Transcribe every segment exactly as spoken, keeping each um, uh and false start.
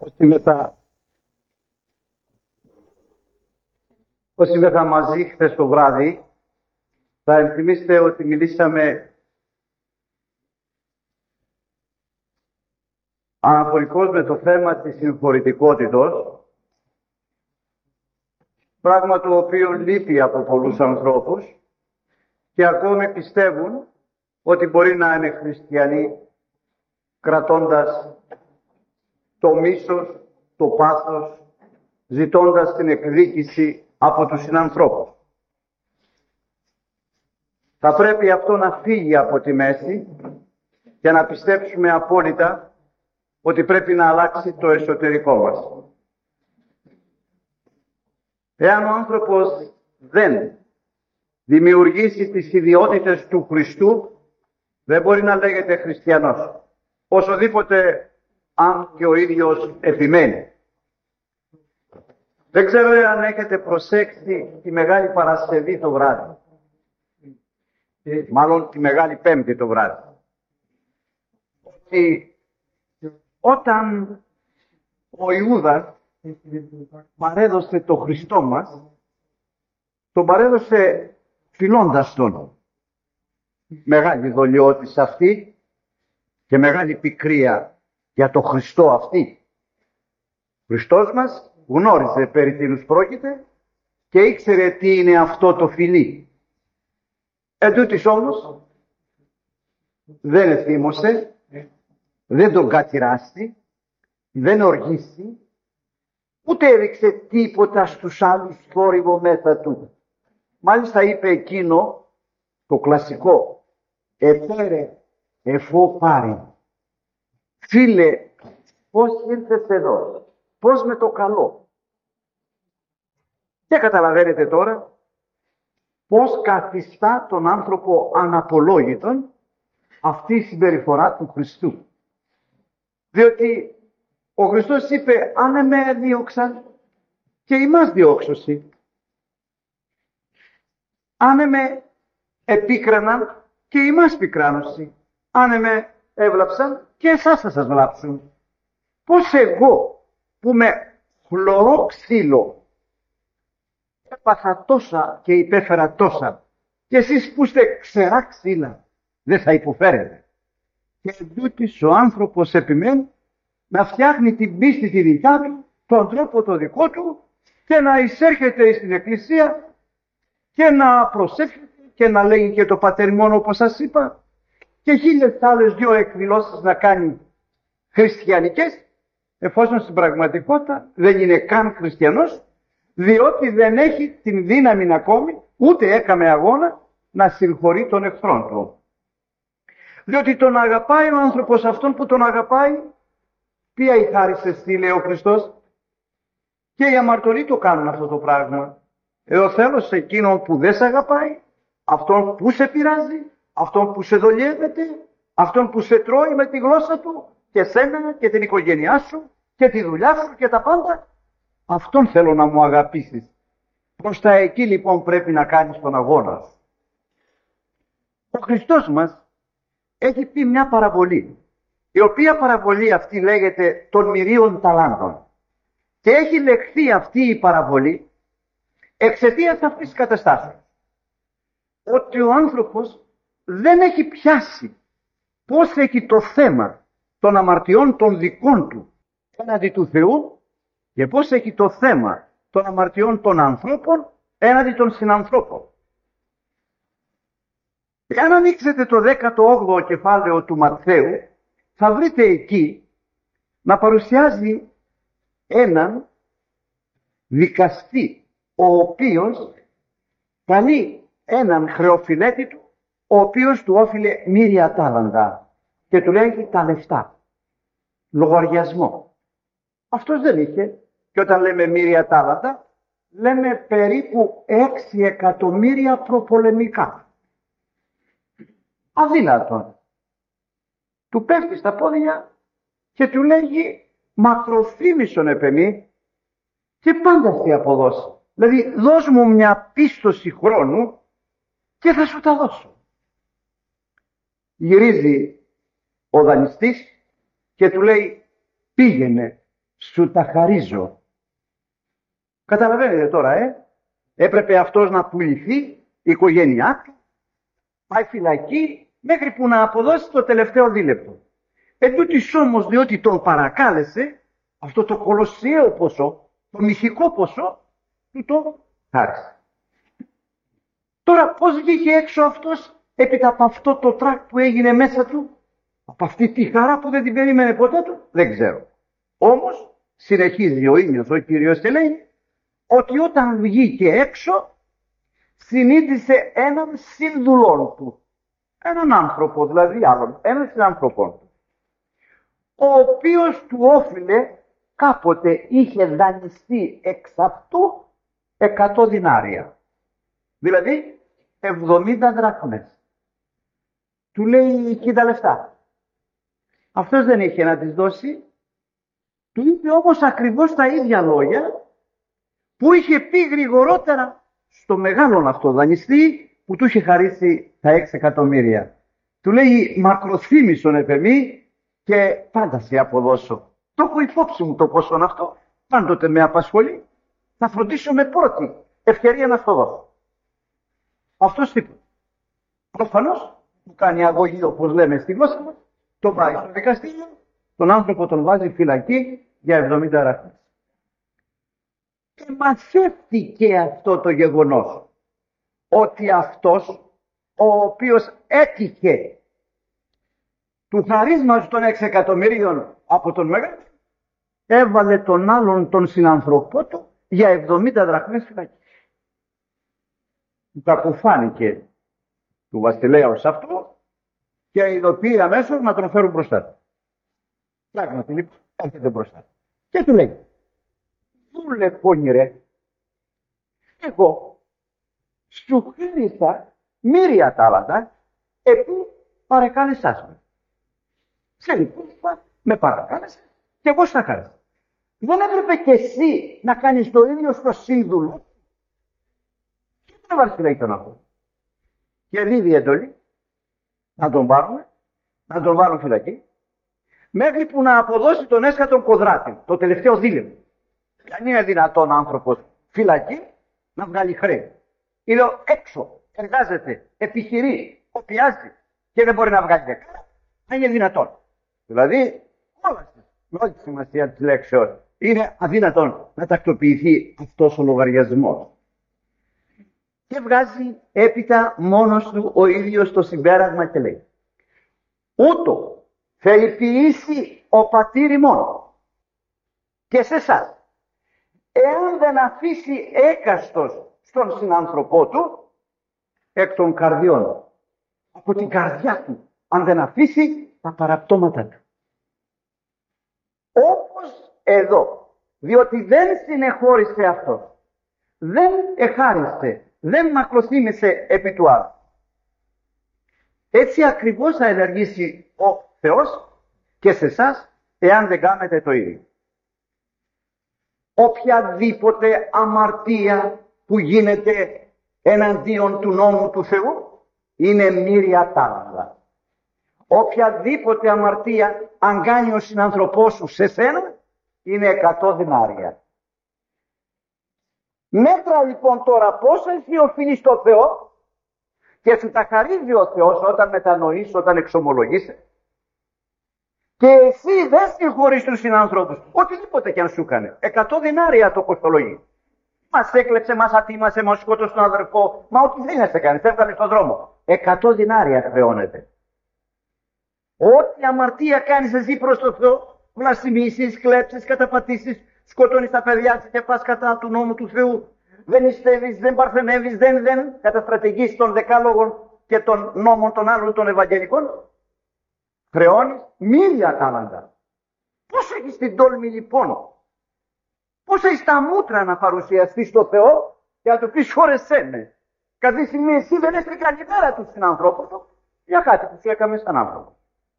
Όσοι μετά, όσοι μετά μαζί χθες το βράδυ, θα ενθυμίστε ότι μιλήσαμε αναφορικώς με το θέμα της συγχωρητικότητος, πράγμα το οποίο λείπει από πολλούς ανθρώπους και ακόμη πιστεύουν ότι μπορεί να είναι χριστιανοί κρατώντας το μίσος, το πάθος, ζητώντας την εκδίκηση από τους συνανθρώπους. Θα πρέπει αυτό να φύγει από τη μέση και να πιστέψουμε απόλυτα ότι πρέπει να αλλάξει το εσωτερικό μας. Εάν ο άνθρωπος δεν δημιουργήσει τις ιδιότητες του Χριστού, δεν μπορεί να λέγεται χριστιανός, όσοδήποτε αν και ο ίδιος επιμένει. Δεν ξέρω αν έχετε προσέξει τη Μεγάλη Παρασκευή το βράδυ, μάλλον τη Μεγάλη Πέμπτη το βράδυ, ότι όταν ο Ιούδας παρέδωσε το Χριστό μας, τον παρέδωσε φιλώντας τον. Μεγάλη δολιότης αυτή και μεγάλη πικρία για το Χριστό αυτή. Ο Χριστός μας γνώριζε περί τίνους πρόκειται και ήξερε τι είναι αυτό το φιλί. Εν τούτοις όμως δεν εθύμωσε, δεν τον κατηράστη, δεν οργίστη, ούτε έδειξε τίποτα στους άλλους θόρυβο μέσα του. Μάλιστα είπε εκείνο το κλασικό, «Εφέρε, εφό πάρε». Φίλε, πώς ήρθες εδώ, πώς με το καλό. Και καταλαβαίνετε τώρα πώς καθιστά τον άνθρωπο αναπολόγητον αυτή η συμπεριφορά του Χριστού. Διότι ο Χριστός είπε, αν εμέ δίωξαν και ημάς διώξωσι. Αν εμέ επίκραναν και ημάς πικράνωσι. Αν εμέ έβλαψαν και εσάς θα σας βλάψουν. Πώς εγώ που με χλωρό ξύλο έπαθα τόσα και υπέφερα τόσα και εσείς που είστε ξερά ξύλα δεν θα υποφέρετε. Και εντούτοις ο άνθρωπος επιμένει να φτιάχνει την πίστη τη δικιά του, τον τρόπο το δικό του και να εισέρχεται στην εκκλησία και να προσεύχεται και να λέει και το πατερμόνο όπως σας είπα και χίλιες άλλες δυο εκδηλώσεις να κάνει χριστιανικές, εφόσον στην πραγματικότητα δεν είναι καν χριστιανός, διότι δεν έχει την δύναμη ακόμη, ούτε έκαμε αγώνα να συγχωρεί τον εχθρόν του. Διότι τον αγαπάει ο άνθρωπος αυτόν που τον αγαπάει. Ποια η χάρη σε στη, λέει ο Χριστός, και οι αμαρτωλοί το κάνουν αυτό το πράγμα. Εδώ θέλω σε εκείνον που δεν σε αγαπάει, αυτόν που σε πειράζει, αυτόν που σε δολιεύεται, αυτόν που σε τρώει με τη γλώσσα του και σένα και την οικογένειά σου και τη δουλειά σου και τα πάντα, αυτόν θέλω να μου αγαπήσεις. Προς τα εκεί λοιπόν πρέπει να κάνεις τον αγώνα σου. Ο Χριστός μας έχει πει μια παραβολή, η οποία παραβολή αυτή λέγεται των μυρίων ταλάντων. Και έχει λεχθεί αυτή η παραβολή εξαιτίας αυτής της καταστάσεως. Ότι ο άνθρωπος δεν έχει πιάσει πώς έχει το θέμα των αμαρτιών των δικών του έναντι του Θεού και πώς έχει το θέμα των αμαρτιών των ανθρώπων έναντι των συνανθρώπων. Εάν ανοίξετε το δέκατο όγδοο κεφάλαιο του Ματθαίου, θα βρείτε εκεί να παρουσιάζει έναν δικαστή, ο οποίος καλεί έναν χρεοφιλέτη του, ο οποίος του όφιλε μοίρια τάλαντα και του λέει τα λεφτά, λογαριασμό. Αυτός δεν είχε, και όταν λέμε μοίρια τάλαντα, λέμε περίπου έξι εκατομμύρια προπολεμικά. Αδύνατον. Του πέφτει στα πόδια και του λέγει μακροθύμησον επεμή και πάντα στη αποδώσει. Δηλαδή δώσ' μου μια πίστοση χρόνου και θα σου τα δώσω. Γυρίζει ο δανειστής και του λέει πήγαινε σου τα χαρίζω. Καταλαβαίνετε τώρα, ε. Έπρεπε αυτός να πουληθεί, η οικογένειά του, πάει φυλακή, μέχρι που να αποδώσει το τελευταίο δίλεπτο. Εν τούτοις όμως, διότι τον παρακάλεσε, αυτό το κολοσιαίο ποσό, το μυθικό ποσό, του το χάρισε. Τώρα πώς βγήκε έξω αυτός, έπειτα από αυτό το τρακ που έγινε μέσα του, από αυτή τη χαρά που δεν την περίμενε ποτέ του, δεν ξέρω. Όμως, συνεχίζει ο ίδιος ο Κύριος και λέει, ότι όταν βγήκε έξω, συνείδησε έναν σύνδουλον του. Έναν άνθρωπο, δηλαδή άλλον, έναν συνάνθρωπον του, ο οποίος του όφιλε, κάποτε είχε δανειστεί εξ αυτού εκατό δινάρια. Δηλαδή εβδομήντα δραχμές. Του λέει, κοίτα λεφτά. Αυτός δεν είχε να τις δώσει. Του είπε όμως ακριβώς τα ίδια λόγια που είχε πει γρηγορότερα στο μεγάλον αυτό δανειστή που του είχε χαρίσει τα έξι εκατομμύρια. Του λέει, μακροθύμησον επεμή και πάντα σε αποδώσω. Το έχω υπόψη μου το ποσό αυτό, πάντοτε με απασχολεί. Θα φροντίσω με πρώτη ευκαιρία να στο δώσω. Αυτός τίποτα. Προφανώς του κάνει αγωγή, όπως λέμε στη γλώσσα μας, τον πάει στο δικαστήριο, τον άνθρωπο τον βάζει φυλακή για εβδομήντα δραχμές. Και μαθεύτηκε αυτό το γεγονός, ότι αυτός ο οποίος έτυχε του χαρίσματος των έξι εκατομμυρίων από τον Μέγα, έβαλε τον άλλον τον συνανθρωπό του για εβδομήντα δραχμές φυλακή. Του κακοφάνηκε του βασιλέως αυτού και ειδοποιεί αμέσως να τον φέρουν μπροστά του. Πράγματι λοιπόν έρχεται μπροστά. Και του λέει, δούλε πόνιρε, εγώ σου χείρισα μύρια τάλαντα επί παρεκάλεσάς με. Σε λοιπόν με παρακάλεσε και εγώ στα χάρισα. Δεν έπρεπε και εσύ να κάνεις το ίδιο στο σύνδουλο? Και δεν βάζει λέει τον αυτό. Και δίδει εντολή να τον πάρουν, να τον βάλουν φυλακή, μέχρι που να αποδώσει τον έσχατον κοδράτη, το τελευταίο δίλεπτο. Δεν είναι δυνατόν άνθρωπος φυλακή να βγάλει χρέη. Είναι έξω, εργάζεται, επιχειρεί, κοπιάζει και δεν μπορεί να βγάλει δεκάρα. Δεν είναι δυνατόν. Δηλαδή, όλα με όλη τη σημασία της λέξεως, είναι αδύνατον να τακτοποιηθεί αυτός ο λογαριασμός. Και βγάζει έπειτα μόνος του ο ίδιος το συμπέρασμα και λέει, ούτω θεληποιήσει ο πατήρ ημών και σε εσάς, εάν δεν αφήσει έκαστος στον συνάνθρωπό του εκ των καρδιών, από την καρδιά του, αν δεν αφήσει τα παραπτώματα του. Όπως εδώ, διότι δεν συνεχώρησε αυτό, δεν εχάρισε, δεν μακροθύμησε επί του άλλου. Έτσι ακριβώς θα ενεργήσει ο Θεός και σε εσάς, εάν δεν κάνετε το ίδιο. Οποιαδήποτε αμαρτία που γίνεται εναντίον του νόμου του Θεού είναι μοίρια τάλαντα. Οποιαδήποτε αμαρτία αν κάνει ο συνανθρωπός σου σε σένα είναι εκατό δινάρια. Μέτρα λοιπόν τώρα πόσο εσύ οφείλεις στο Θεό και σου τα χαρίζει ο Θεός όταν μετανοείς, όταν εξομολογείσαι. Και εσύ δεν συγχωρείς τους συνανθρώπους, οτιδήποτε και αν σου έκανε. Εκατό δινάρια το κοστολογεί. Μας έκλεψε, μας ατίμασε, μας σκότωσε τον αδερφό. Μα ό,τι δεν σε κάνει, φεύγανε στον δρόμο. Εκατό δινάρια χρεώνεται. Ό,τι αμαρτία κάνεις εσύ προς τον Θεό, βλασιμήσεις, κλέψεις, καταπατήσεις, σκοτώνεις τα παιδιά σου και πας κατά του νόμου του Θεού, δεν νηστεύεις, δεν παρθενεύεις, δεν, δεν καταστρατηγείς των δεκάλογων και των νόμων των άλλων των Ευαγγελικών, χρεώνεις μοίρια τάλαντα. Πώς έχεις την τόλμη λοιπόν, πώς έχεις τα μούτρα να παρουσιαστείς στο Θεό και να του πεις χώρεσέ με. Κάθε στιγμή εσύ δεν έχεις καλύτερα του στην ανθρώπου του για κάτι που σου έκαμε σαν άνθρωπο.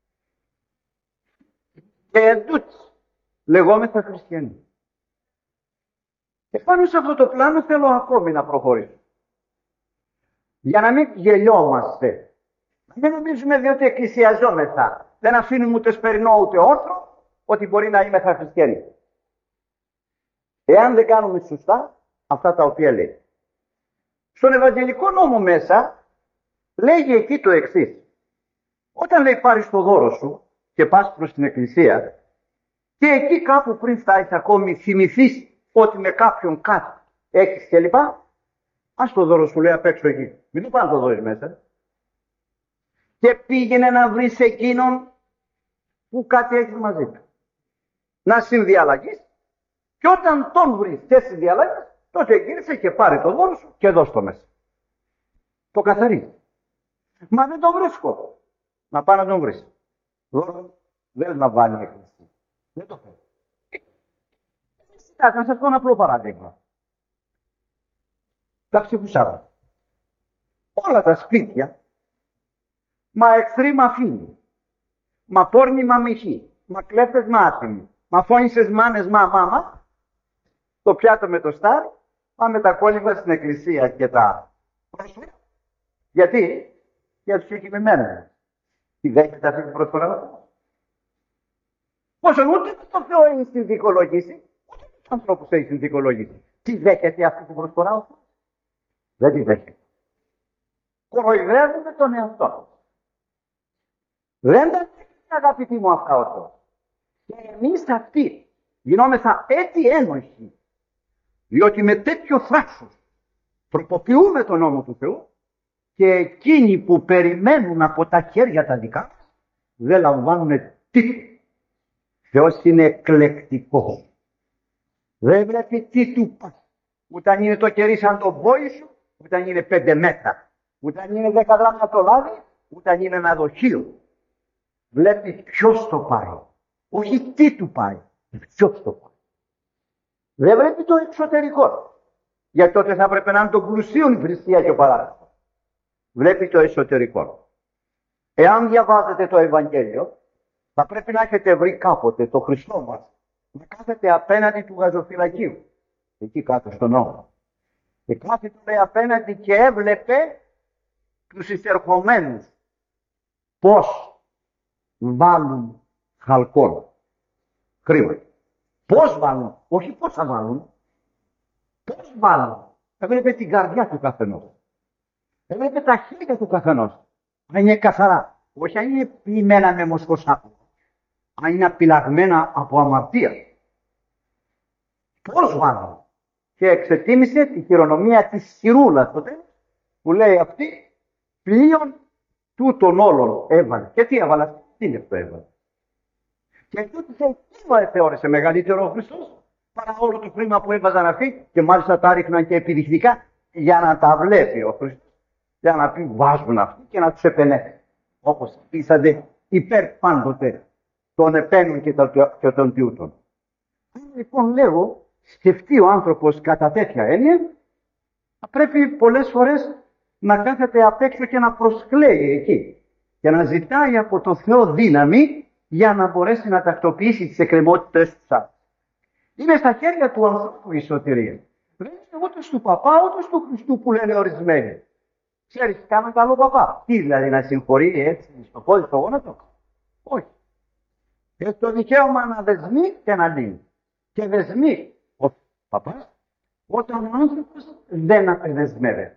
Και εντούτοις λεγόμεθα χριστιανοί. Και πάνω σε αυτό το πλάνο θέλω ακόμη να προχωρήσω. Για να μην γελιόμαστε. Να μην νομίζουμε διότι εκκλησιαζόμεθα. Δεν αφήνουμε ούτε σπερινό ούτε όρθρο ότι μπορεί να είμαι χριστιανοί. Εάν δεν κάνουμε σωστά αυτά τα οποία λέει. Στον Ευαγγελικό νόμο μέσα λέγει εκεί το εξής. Όταν λέει πάρεις το δώρο σου και πας προς την εκκλησία και εκεί κάπου πριν φτάσεις ακόμη θυμηθείς ότι με κάποιον κάτι έχεις κλπ. Ας το δώρο σου λέει απ' έξω εκεί. Μην το πάνε να το δώσεις μέσα. Και πήγαινε να βρεις εκείνον που κάτι έχεις μαζί του. Να συνδιαλλαγείς και όταν τον βρεις και συνδιαλλαγείς, τότε γύρισε και πάρε το δώρο σου και δώσ' το μέσα. Το καθαρίζει. Μα δεν τον βρίσκω. Να πάει να τον βρεις. Δώρο δεν να βάλει η εκκλησία. Δεν το θέλω. Να σας πω ένα απλό παράδειγμα. Τα ψυχουσάρα. Όλα τα σπίτια, μα εχθροί μα φίλοι, μα πόρνοι μα μοιχοί, μα κλέφτες μα άτιμοι, μα φώνησες μάνες μα μάμα, το πιάτο με το στάρ, πάμε τα κόλληβα στην εκκλησία και τα πρόσφυγα. Γιατί? Για τους συγκεκριμένους. Τι δέχεται αυτή την προσφορά? Πόσο ούτε το Θεό έχει συνθηκολογήσει, ούτε τους ανθρώπους έχει συνθηκολογήσει. Τι δέχεται αυτή την προσφορά? Δεν τη δέχεται. Κοροϊδεύουμε τον εαυτό. Δεν τα δέχεται, αγαπητοί μου, αυτά ο Θεός. Και εμείς αυτοί γινόμεθα έτσι ένοχοι, διότι με τέτοιο θράσος τροποποιούμε τον νόμο του Θεού και εκείνοι που περιμένουν από τα χέρια τα δικά μας δεν λαμβάνουν τίποτα. Θεός είναι εκλεκτικός. Δεν βλέπει τι του πας. Ούτε αν είναι το κερί σαν το μπόι σου, ούτε αν είναι πέντε μέτρα, ούτε αν είναι δέκα γράμμα το λάδι, ούτε αν είναι ένα δοχείο. Βλέπει ποιος το πάει. Όχι τι του πάει, ποιος το πάει. Δεν βλέπει το εξωτερικό. Γιατί τότε θα πρέπει να είναι το πλουσίον η θρησκεία και ο παράδεισος. Βλέπει το εσωτερικό. Εάν διαβάζετε το Ευαγγέλιο, θα πρέπει να έχετε βρει κάποτε το Χριστό μας να κάθεται απέναντι του γαζοφυλακίου. Εκεί κάτω στον νόμο. Και κάθεται λέει απέναντι και έβλεπε τους εισερχομένους πώς βάλουν χαλκόν. Χρήμα. Πώς βάλουν, όχι πώς θα βάλουν. Πώς βάλουν. Έβλεπε την καρδιά του καθενός. Έβλεπε τα χέρια του καθενός. Αν είναι καθαρά. Όχι αν είναι ποιημένα με μοσχοσάπου. Αν είναι απειλαγμένα από αμαρτία. Πώς βάλουν. Και εξετίμησε τη χειρονομία της χειρούλας τότε που λέει αυτή πλοίον τούτων όλων έβαλε. Και τι έβαλε, τι είναι αυτό έβαλε. Και τούτο εκείνο θεώρησε μεγαλύτερο ο Χριστός παρά όλο το χρήμα που έβαζαν αυτοί και μάλιστα τα ρίχναν και επιδεικτικά για να τα βλέπει ο Χριστός. Για να πει βάζουν αυτοί και να τους επενέσει. Όπως πείσατε υπέρ πάντοτε των επένων και των τιούτων. Λοιπόν λέγω, σκεφτεί ο άνθρωπος κατά τέτοια έννοια, θα πρέπει πολλές φορές να κάθεται απ' έξω και να προσκλαίει εκεί και να ζητάει από το Θεό δύναμη για να μπορέσει να τακτοποιήσει τις εκκρεμότητες του άλλου. Είναι στα χέρια του ανθρώπου η σωτηρία. Δεν είναι ούτε του παπά ούτε του Χριστού που λένε ορισμένοι. Ξέρεις, κάνω καλό παπά. Τι δηλαδή, να συγχωρεί έτσι στο πόδι στο γόνατο? Όχι. Έχει το δικαίωμα να δεσμεί και να λύνει. Και δεσμεί ο παπάς όταν ο άνθρωπος δεν απεδεσμεύεται.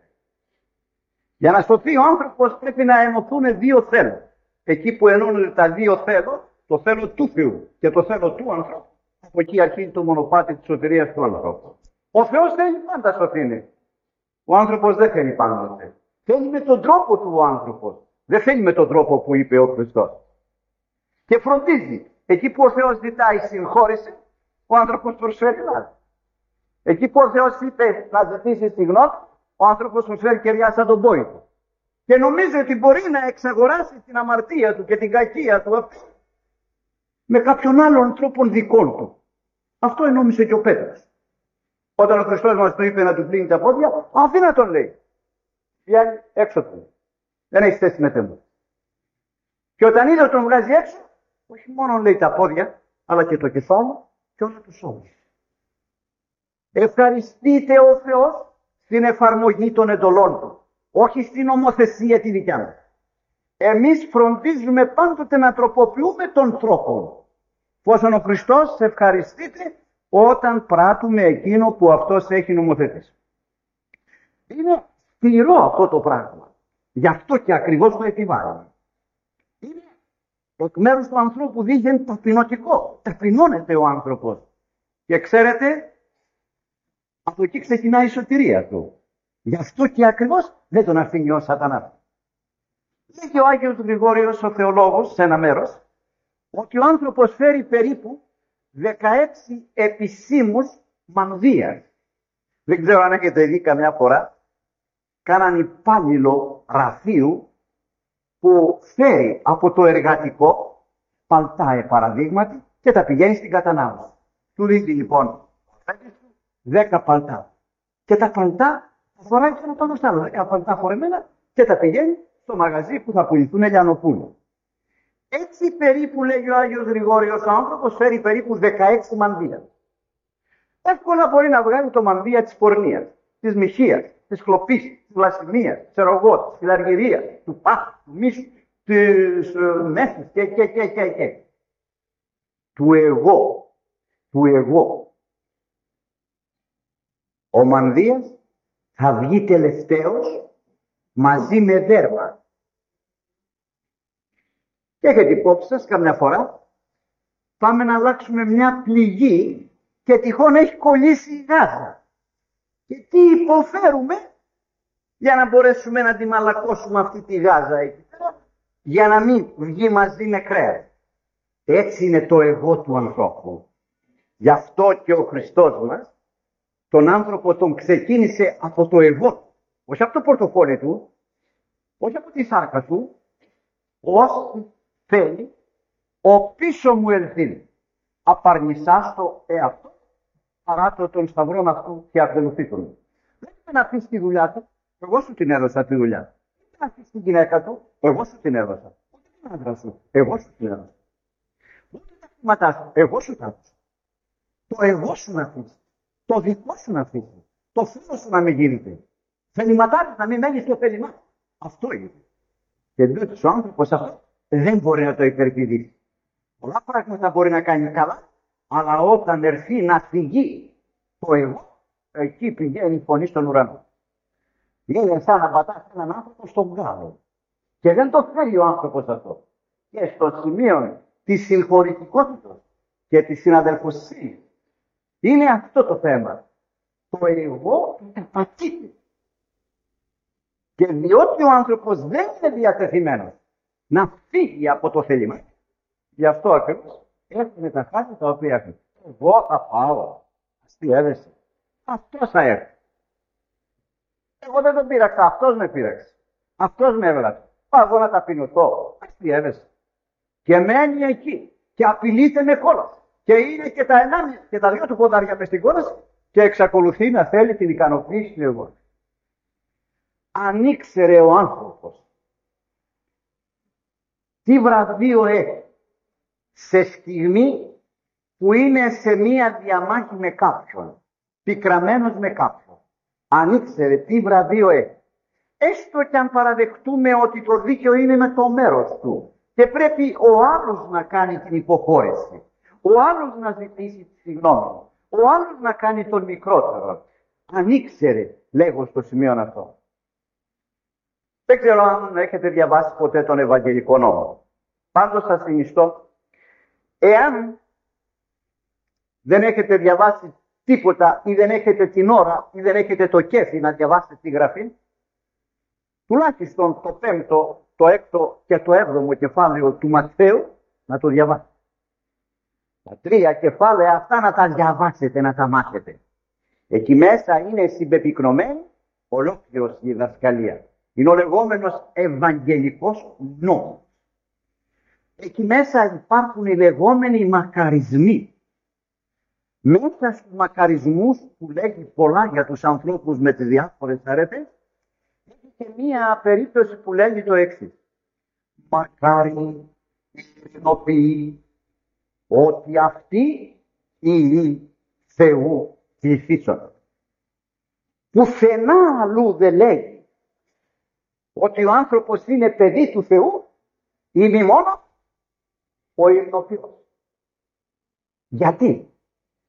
Για να σωθεί ο άνθρωπος πρέπει να ενωθούν δύο θέλω. Εκεί που ενώνονται τα δύο θέλω, το θέλω του Θεού και το θέλω του ανθρώπου, από εκεί αρχίζει το μονοπάτι της σωτηρίας του ανθρώπου. Ο Θεός θέλει πάντα σωθήνει. Ο άνθρωπος δεν θέλει πάντα. Θέλει με τον τρόπο του ο άνθρωπος. Δεν θέλει με τον τρόπο που είπε ο Χριστός. Και φροντίζει. Εκεί που ο Θεός ζητάει συγχώρηση, ο άνθρωπος προσφέρει λάθη. Εκεί που ο Θεός είπε να ζητήσει συγγνώμη, ο άνθρωπος προσφέρει κεριά σαν τον πόη του. Και νομίζει ότι μπορεί να εξαγοράσει την αμαρτία του και την κακία του αυτή με κάποιον άλλον τρόπο δικών του. Αυτό ενόμισε και ο Πέτρος. Όταν ο Χριστός μας του είπε να του πλύνει τα πόδια, αφήνει να τον λέει. Βγαίνει έξω του. Δεν έχει θέση με τέμο. Και όταν είδε τον βγάζει έξω, όχι μόνο λέει τα πόδια, αλλά και το κεφάλι και όλα του σώμα. Ευχαριστείτε ο Θεός στην εφαρμογή των εντολών του. Όχι στην νομοθεσία τη δικιά μας. Εμείς φροντίζουμε πάντοτε να τροποποιούμε τον τρόπο. Πόσον ο Χριστός ευχαριστείται όταν πράττουμε εκείνο που αυτός έχει νομοθετήσει. Είναι σκληρό αυτό το πράγμα. Γι' αυτό και ακριβώς το επιβάλλει. Είναι εκ μέρους του ανθρώπου δίθεν ταπεινωτικό. Ταπεινώνεται ο άνθρωπος. Και ξέρετε, από εκεί ξεκινάει η σωτηρία του. Γι' αυτό και ακριβώς δεν τον αφήνει ο σατανάς. Λέγει ο Άγιος Γρηγόριος ο θεολόγος σε ένα μέρος ότι ο άνθρωπος φέρει περίπου δεκαέξι επισήμους μανδύας. Δεν ξέρω αν έχετε δει καμιά φορά κάναν υπάλληλο γραφείου που φέρει από το εργατικό παλτά παραδείγματι και τα πηγαίνει στην κατανάλωση. Του δίνει λοιπόν δέκα παλτά και τα παλτά φοράει ένα πάνω στα άλλα, δέκα παλτά φορεμένα και τα πηγαίνει στο μαγαζί που θα πουληθούν λιανοπούλου. Έτσι περίπου, λέγει ο Άγιος Γρηγόριος, ο άνθρωπος φέρει περίπου δεκαέξι μανδύα. Εύκολα μπορεί να βγάλει το μανδύα της πορνείας, της μοιχείας, της κλοπής, της βλασφημίας, ξέρω εγώ, της φιλαργυρίας, του πάθου, του μίσου, της uh, μέσης και, και, και, και, και. Του εγώ, του εγώ. Ο μανδύας θα βγει τελευταίος μαζί με δέρμα. Και έχετε υπόψη σας καμιά φορά πάμε να αλλάξουμε μια πληγή και τυχόν έχει κολλήσει η γάζα. Και τι υποφέρουμε για να μπορέσουμε να τη μαλακώσουμε αυτή τη γάζα εκεί πέρα, για να μην βγει μαζί με κρέας. Έτσι είναι το εγώ του ανθρώπου. Γι' αυτό και ο Χριστός μας τον άνθρωπο τον ξεκίνησε από το εγώ, όχι από το πορτοφόλι του, όχι από τη σάρκα του, όσοι θέλει, ο πίσω μου ελθύνει. Απαρνησάς το εαυτό, παράτω τον σταυρόν αυτού και ακολουθήτων. Δεν είπε να αφήσει τη δουλειά του, εγώ σου την έδωσα τη δουλειά. Δεν είπε να αφήσει την γυναίκα του, εγώ σου την έδωσα. Ούτε την άντρα σου, εγώ σου την έδωσα. Ούτε τα χρήματά σου, εγώ σου τα έδωσα. Το εγώ σου να αφήσει. Το δικό σου να αφήσει. Το φίλο σου να μην γίνεται. Θεληματάρι να μην μένει στο θέλημά. Αυτό είναι. Και εντός ο άνθρωπος αυτό δεν μπορεί να το υπερπηδήσει. Πολλά πράγματα μπορεί να κάνει καλά, αλλά όταν έρθει να φυγεί το εγώ, εκεί πηγαίνει η φωνή στον ουρανό. Είναι σαν να πατάς έναν άνθρωπο στον γκάλο. Και δεν το θέλει ο άνθρωπος αυτό. Και στο σημείο της συγχωρητικότητας και της συναδελφοσύνης είναι αυτό το θέμα. Το εγώ επατείται. Και διότι ο άνθρωπος δεν είναι διατεθειμένος να φύγει από το θέλημα, γι' αυτό ακριβώς έχουν τα χάρη τα οποία έχουν. Εγώ θα πάω. Αστείευεσαι. Αυτός θα έρθει. Εγώ δεν τον πείραξα. Αυτός με πείραξε. Αυτός με έβγαλε. Πάω εγώ να ταπεινωθώ. Αστείευεσαι. Και μένει εκεί. Και απειλείται με κόλαση. Και είναι και τα ενάμια και τα δυο του ποδάρια μες στην κόλαση και εξακολουθεί να θέλει την ικανοποίηση του εγώ. Αν ήξερε ο άνθρωπος τι βραβείο έχει σε στιγμή που είναι σε μία διαμάχη με κάποιον, πικραμένος με κάποιον, αν ήξερε τι βραβείο έχει, έστω και αν παραδεχτούμε ότι το δίκαιο είναι με το μέρος του και πρέπει ο άλλος να κάνει την υποχώρηση, ο άλλος να ζητήσει τη συγγνώμη, ο άλλος να κάνει τον μικρότερο, αν ήξερε, λέγω στο σημείο αυτό. Δεν ξέρω αν έχετε διαβάσει ποτέ τον Ευαγγελικό Νόμο. Πάντως σας συνιστώ, εάν δεν έχετε διαβάσει τίποτα ή δεν έχετε την ώρα ή δεν έχετε το κέφι να διαβάσετε τη Γραφή, τουλάχιστον το πέμπτο, το έκτο και το έβδομο κεφάλαιο του Ματθαίου να το διαβάσετε. Τα τρία κεφάλαια αυτά να τα διαβάσετε, να τα μάθετε. Εκεί μέσα είναι συμπεπυκνωμένη ολόκληρος η διδασκαλία. Είναι ο λεγόμενος Ευαγγελικός Νόμος. Εκεί μέσα υπάρχουν οι λεγόμενοι μακαρισμοί. Μέσα στους μακαρισμούς που λέγει πολλά για τους ανθρώπους με τις διάφορες αρέτες, έχει και μία περίπτωση που λέγει το εξής. Μακάρι ειρηνοποιεί ότι αυτοί οι Θεού πληθύσσονται. Πουθενά αλλού δεν λέγει ότι ο άνθρωπος είναι παιδί του Θεού ή μη μόνο ο ειρηνοποιός. Γιατί?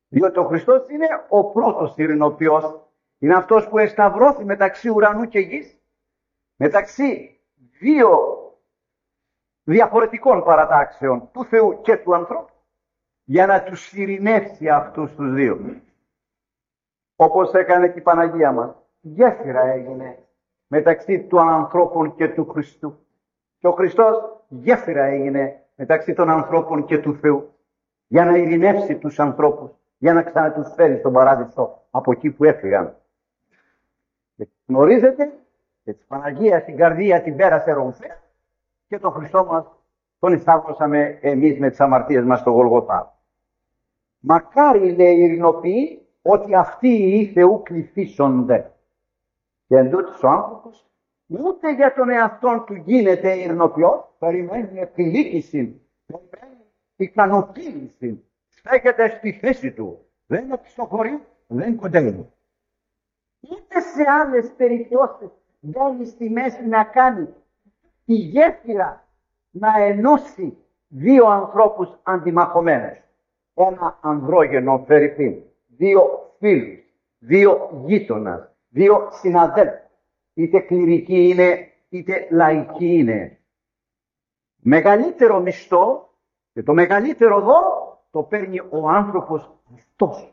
Διότι ο Χριστός είναι ο πρώτος ειρηνοποιός. Είναι αυτός που εσταυρώθη μεταξύ ουρανού και γης, μεταξύ δύο διαφορετικών παρατάξεων, του Θεού και του ανθρώπου, για να τους ειρηνεύσει αυτούς τους δύο. Όπως έκανε και η Παναγία μας. Γέφυρα έγινε μεταξύ των ανθρώπων και του Χριστού. Και ο Χριστός γέφυρα έγινε μεταξύ των ανθρώπων και του Θεού, για να ειρηνεύσει τους ανθρώπους, για να ξανατούς φέρει στον παράδεισο από εκεί που έφυγαν. Και γνωρίζετε, και της Παναγίας την καρδία την πέρασε ρομφαία και τον Χριστό μας τον εισταύρωσαμε εμείς με τις αμαρτίες μας στο Γολγοθά. Μακάρι, λέει, ειρηνοποιεί, ότι αυτοί οι Θεού κληθήσονται. Και εντούτοις ο άνθρωπος ούτε για τον εαυτόν του γίνεται ειρηνοποιός, περιμένει επιλύτηση, περιμένει ικανοποίηση, στέκεται στη θέση του, δεν επιστοχωρεί, δεν κοντεύει. Είτε σε άλλες περιπτώσεις μπαίνει στη μέση να κάνει τη γέφυρα να ενώσει δύο ανθρώπους αντιμαχωμένους. Ένα ανδρόγενο φερειπίν, δύο φίλους, δύο γείτονας, δύο συναδέλφους. Είτε κληρικοί είναι, είτε λαϊκοί είναι. Μεγαλύτερο μισθό και το μεγαλύτερο δώρο το παίρνει ο άνθρωπος αυτός.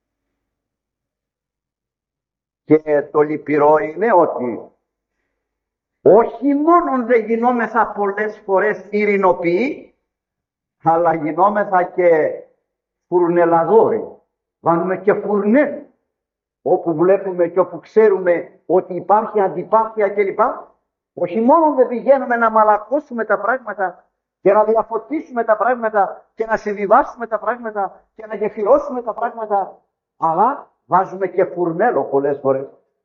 Και το λυπηρό είναι ότι όχι μόνο δεν γινόμεθα πολλές φορές ειρηνοποιοί, αλλά γινόμεθα και φουρνελαδόροι. Βάνουμε και φουρνέλοι. Όπου βλέπουμε και όπου ξέρουμε ότι υπάρχει αντιπάθεια κλπ. Όχι μόνο δεν πηγαίνουμε να μαλακώσουμε τα πράγματα και να διαφωτίσουμε τα πράγματα και να συμβιβάσουμε τα πράγματα και να γεφυρώσουμε τα πράγματα, αλλά βάζουμε και φουρνέλο πολλές φορές.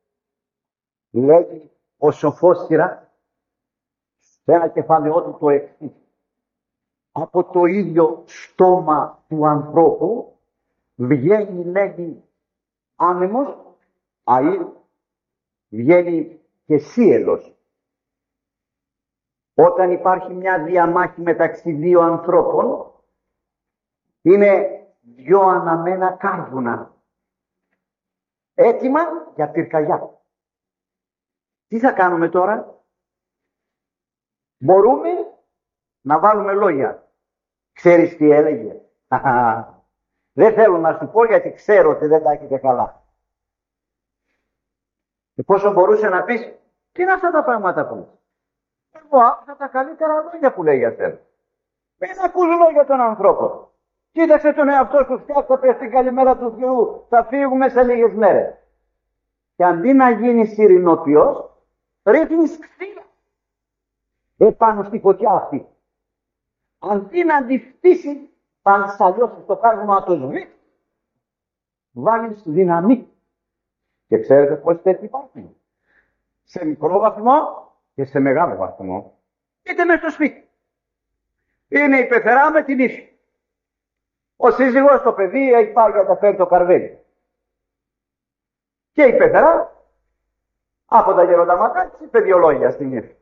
Λέγει ο σοφός Σιράκ σε ένα κεφάλαιό του το εξής: από το ίδιο στόμα του ανθρώπου βγαίνει, λέγει, άνεμος, αΐρ, βγαίνει και σύελος. Όταν υπάρχει μια διαμάχη μεταξύ δύο ανθρώπων, είναι δυο αναμένα κάρβουνα, έτοιμα για πυρκαγιά. Τι θα κάνουμε τώρα? Μπορούμε να βάλουμε λόγια. Ξέρεις τι έλεγε? Δεν θέλω να σου πω, γιατί ξέρω ότι δεν τα έχετε καλά. Και πόσο μπορούσε να πεις, τι είναι αυτά τα πράγματα που λες? Εγώ άκουσα τα καλύτερα λόγια που λέει για σένα. Μην ακούς λόγια των ανθρώπων. Κοίταξε τον εαυτό σου, φτιάξτε, πες την καλημέρα του Θεού, θα φύγουμε σε λίγες μέρες. Και αντί να γίνεις ειρηνοποιός, ρίχνεις ξύλα επάνω στη φωτιά αυτή. Αντί να αντιφτήσεις, πάνε σαλιώσεις το κάρβουνο να το σβήσεις, βάλεις δυναμή. Και ξέρετε πώς τέτοιοι υπάρχουν? Σε μικρό βαθμό και σε μεγάλο βαθμό. Είτε μες στο σπίτι. Είναι η πεθερά με την ύφη. Ο σύζυγος, το παιδί, έχει πάει για να φέρει το καρβέλι. Και η πεθερά, από τα γεροντά ματάκια, είπε δυο λόγια στην ύφη.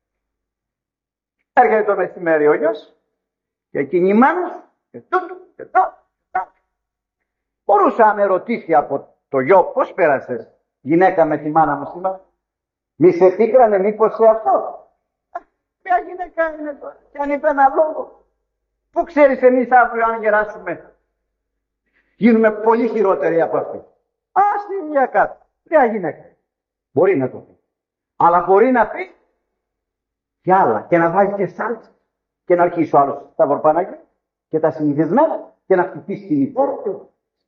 Έρχεται το μεσημέρι ο γιος και εκείνη η μάνα και τούτου και τά. Μπορούσα να με ρωτήσει από το γιο πώς πέρασες γυναίκα με τη μάνα μου σήμερα? Μη σε πίκρανε μήπως σε αυτό? Ποια γυναίκα είναι τώρα? Και αν είπε ένα λόγο, πού ξέρεις εμείς αύριο αν γεράσουμε γίνουμε πολύ χειρότεροι από αυτή? Ας την μια κάτω. Ποια γυναίκα? Μπορεί να το πει. Αλλά μπορεί να πει και άλλα και να βάλει και σάλτσα και να αρχίσει ο άλλος τα βορπανάκια και τα συνηθισμένα και να χτυπήσει την υπόρροπη.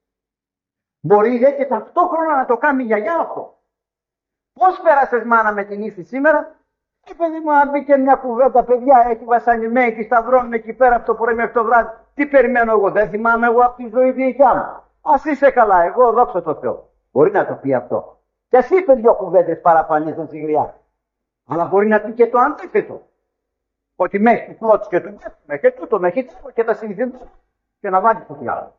Μπορεί δε και ταυτόχρονα να το κάνει η γιαγιά αυτό. Πώς πέρασες μάνα με την ύφη σήμερα? Ε, παιδί μου, αν μπήκε μια κουβέντα, παιδιά, έχει βασανημένοι και σταυρώνουν εκεί πέρα από το πρωί μέχρι το βράδυ. Τι περιμένω εγώ? Δεν θυμάμαι εγώ από τη ζωή δικιά μου. Ας είσαι καλά, εγώ δόξα τω Θεώ. Μπορεί να το πει αυτό. Και ας είπε δυο κουβέντες παραπανίσαν στη γριά. Αλλά μπορεί να πει και το αντίθετο. Ότι μέχρι του πρώτου και του δεύτερου και τούτο με χιτάρω και τα συνηθίζουν και να βάλει το άλλο.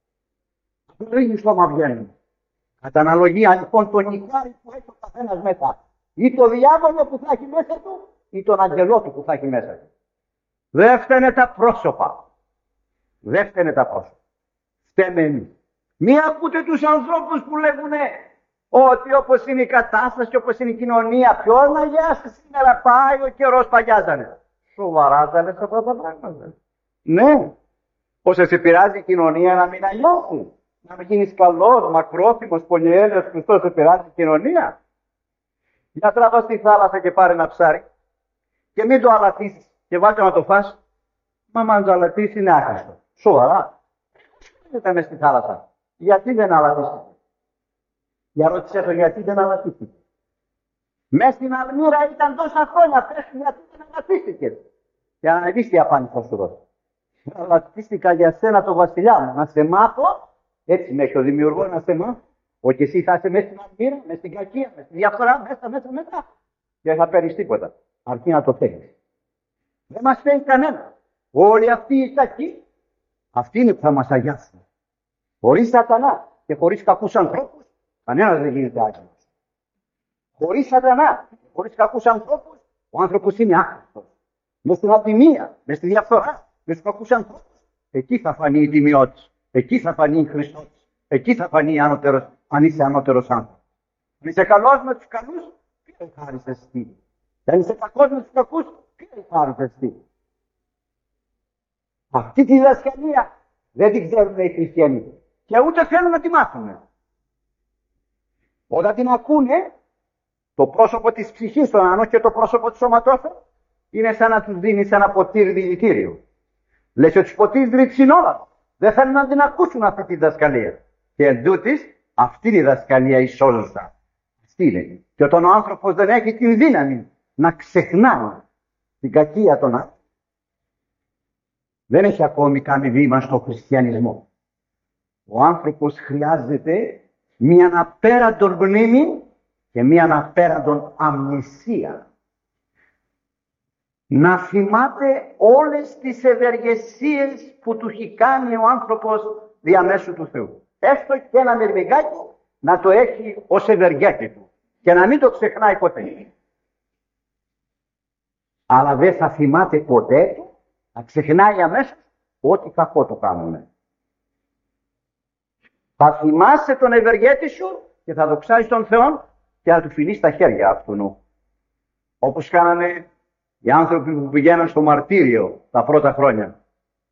Δεν είναι στόμα βγαίνει. Κατά αναλογία λοιπόν το νικάρι που έχει ο καθένας μέσα. Ή το διάβολο που θα έχει μέσα του, ή τον αγγελό του που θα έχει μέσα του. Δεν φταίνε τα πρόσωπα. Δεν φταίνε τα πρόσωπα. Φταίμε εμείς. Μη ακούτε τους ανθρώπους που λέγουν ότι όπως είναι η κατάσταση, όπως είναι η κοινωνία, ποιος να γιάσει σήμερα, πάει ο καιρός, παγιάζανε. Σοβαρά τα λες αυτά τα πράγματα. Ναι. Πως σε πειράζει η κοινωνία να μην αλλιώσει. Να μην γίνεις καλός, μακρόθυμος, πολυέλληνας Χριστός, σε πειράζει η κοινωνία. Για τράβα στη θάλασσα και πάρε ένα ψάρι και μην το αλατίσεις και βάλτε να το φας. Μα αν το αλατίσεις είναι άχαστο. Σοβαρά. Δεν μες στη θάλασσα. Γιατί δεν αλατίστηκε? Για ρώτησέ το γιατί δεν αλατίστηκε. Μες στην Αλμύρα ήταν τόσα χρόνια. Πες γιατί δεν αλατίστηκε. Για να δεις τι απάντηση θα σου δώσω. Αλατίστηκα για σένα το βασιλιά μου. Να σε μάθω. Έτσι με έχει ο δημιουργός να σε μάθω. Όχι εσύ θα είσαι μέσα στην Αλμύρα, μέσα στην κακία, μέσα στη διαφθορά, μέσα, μέσα, μέσα. Και δεν θα παίρνεις τίποτα. Αρκεί να το θέλεις. Δεν μας θέλει κανένα. Όλοι αυτοί οι κακοί, αυτοί είναι που θα μας αγιάσουν. Χωρίς σατανά και χωρίς κακούς ανθρώπους, κανένας δεν γίνεται άγιος. Χωρίς σατανά και χωρίς κακούς ανθρώπους, ο άνθρωπος είναι άχρηστος. Μες στην αδημία, μες στη διαφθορά, μες στους κακούς ανθρώπους, εκεί θα φανεί η τιμιότης. Εκεί θα φανεί η Χριστός. Εκεί θα φανεί ανώτερος, αν είσαι ανώτερος άνθρωπος. Αν είσαι καλός με τους καλούς, ποια η χάρη σε εσύ. Και αν είσαι κακός με τους κακούς, ποια η χάρη σε εσύ. Αυτή τη διδασκαλία δεν την ξέρουν οι χριστιανοί. Και ούτε θέλουν να τη μάθουν. Όταν την ακούνε, το πρόσωπο της ψυχής των, αν όχι και το πρόσωπο του σώματός του, είναι σαν να τους δίνεις ένα ποτήρι δηλητήριο. Λες ότι ποτήρι ξυνόλαδο. Δεν θέλουν να την ακούσουν αυτή τη διδασκαλία. Και εν τούτης, αυτή είναι η διδασκαλία ισόζουσα. Αυτή είναι. Και όταν ο άνθρωπος δεν έχει την δύναμη να ξεχνά την κακία των άνθρωπων, δεν έχει ακόμη κάνει βήμα στο χριστιανισμό. Ο άνθρωπος χρειάζεται μία απέραντον μνήμη και μία απέραντον αμνησία. Να θυμάται όλες τις ευεργεσίες που του έχει κάνει ο άνθρωπος διαμέσου του Θεού. Έστω και ένα μυρμηγκάκι να το έχει ως ευεργέτη του και να μην το ξεχνάει ποτέ. Αλλά δεν θα θυμάται ποτέ του, να ξεχνάει αμέσως ό,τι κακό το κάνουμε. Θα θυμάσαι τον ευεργέτη σου και θα δοξάζεις τον Θεό και θα του φιλείς τα χέρια αυτού. Όπως κάνανε οι άνθρωποι που πηγαίναν στο μαρτύριο τα πρώτα χρόνια.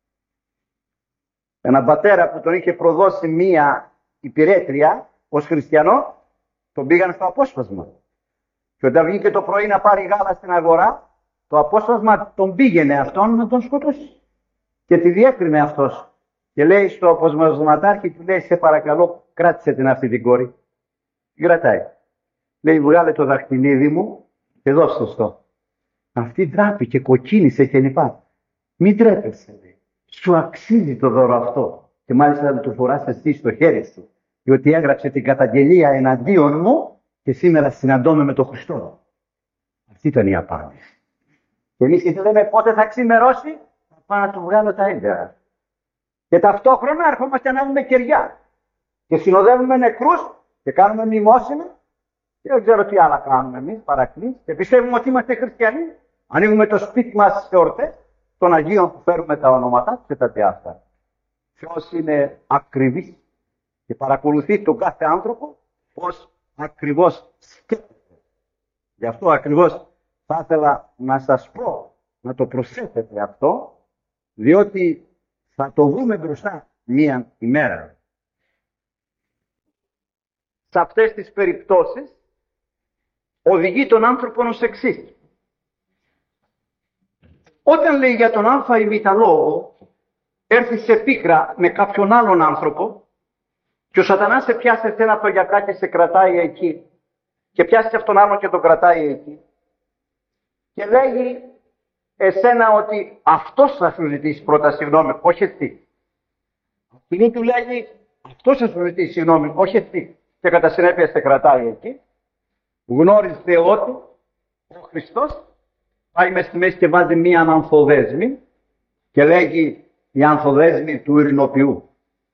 Έναν πατέρα που τον είχε προδώσει μία υπηρέτρια ως χριστιανό, τον πήγαν στο απόσπασμα. Και όταν βγήκε το πρωί να πάρει γάλα στην αγορά, το απόσπασμα τον πήγαινε αυτόν να τον σκοτώσει. Και τη διέκρινε αυτός. Και λέει στο αποσπασματάρχη, του λέει, σε παρακαλώ κράτησε την αυτή την κόρη. Κρατάει. Λέει, βγάλε το δαχτυλίδι μου και δώστε στο. Αυτή ντράπη και κοκκίνησε και λοιπά. Μην τρέπεσαι, λέει. Σου αξίζει το δώρο αυτό. Και μάλιστα να το φοράς εσύ στο χέρι σου. Διότι έγραψε την καταγγελία εναντίον μου και σήμερα συναντώμε με τον Χριστό. Αυτή ήταν η απάντηση. Και εμείς και λέμε πότε θα ξημερώσει, θα πάω να του βγάλω τα έντερα. Και ταυτόχρονα ερχόμαστε να κάνουμε κεριά. Και συνοδεύουμε νεκρούς και κάνουμε μνημόσυνα. Και δεν ξέρω τι άλλα κάνουμε εμείς, παρακλήσεις. Και πιστεύουμε ότι είμαστε χριστιανοί. Ανοίγουμε το σπίτι μας σε ορτές των Αγίων που φέρουμε τα ονόματά τους και τα διάφορα. Ποιος είναι ακριβής και παρακολουθεί τον κάθε άνθρωπο πώς ακριβώς σκέφτεται. Γι' αυτό ακριβώς θα ήθελα να σας πω να το προσέχετε αυτό, διότι θα το δούμε μπροστά μία ημέρα. Σε αυτές τις περιπτώσεις οδηγεί τον άνθρωπο ως εξής. Όταν λέει για τον α ή β λόγο, έρθει σε πίκρα με κάποιον άλλον άνθρωπο και ο σατανάς σε πιάσει εσένα από το γιακά και σε κρατάει εκεί και πιάσει αυτόν άλλον και τον κρατάει εκεί και λέγει εσένα ότι αυτός θα σου ζητήσει πρώτα συγγνώμη, όχι εσύ. Εκείνη του λέγει αυτός θα σου ζητήσει συγγνώμη, όχι εσύ. Και κατά συνέπεια σε κρατάει εκεί. Γνώριζε ότι ο Χριστός πάει μες στη μέση και βάζει μία ανθοδέσμη και λέγει η ανθοδέσμη του ειρηνοποιού.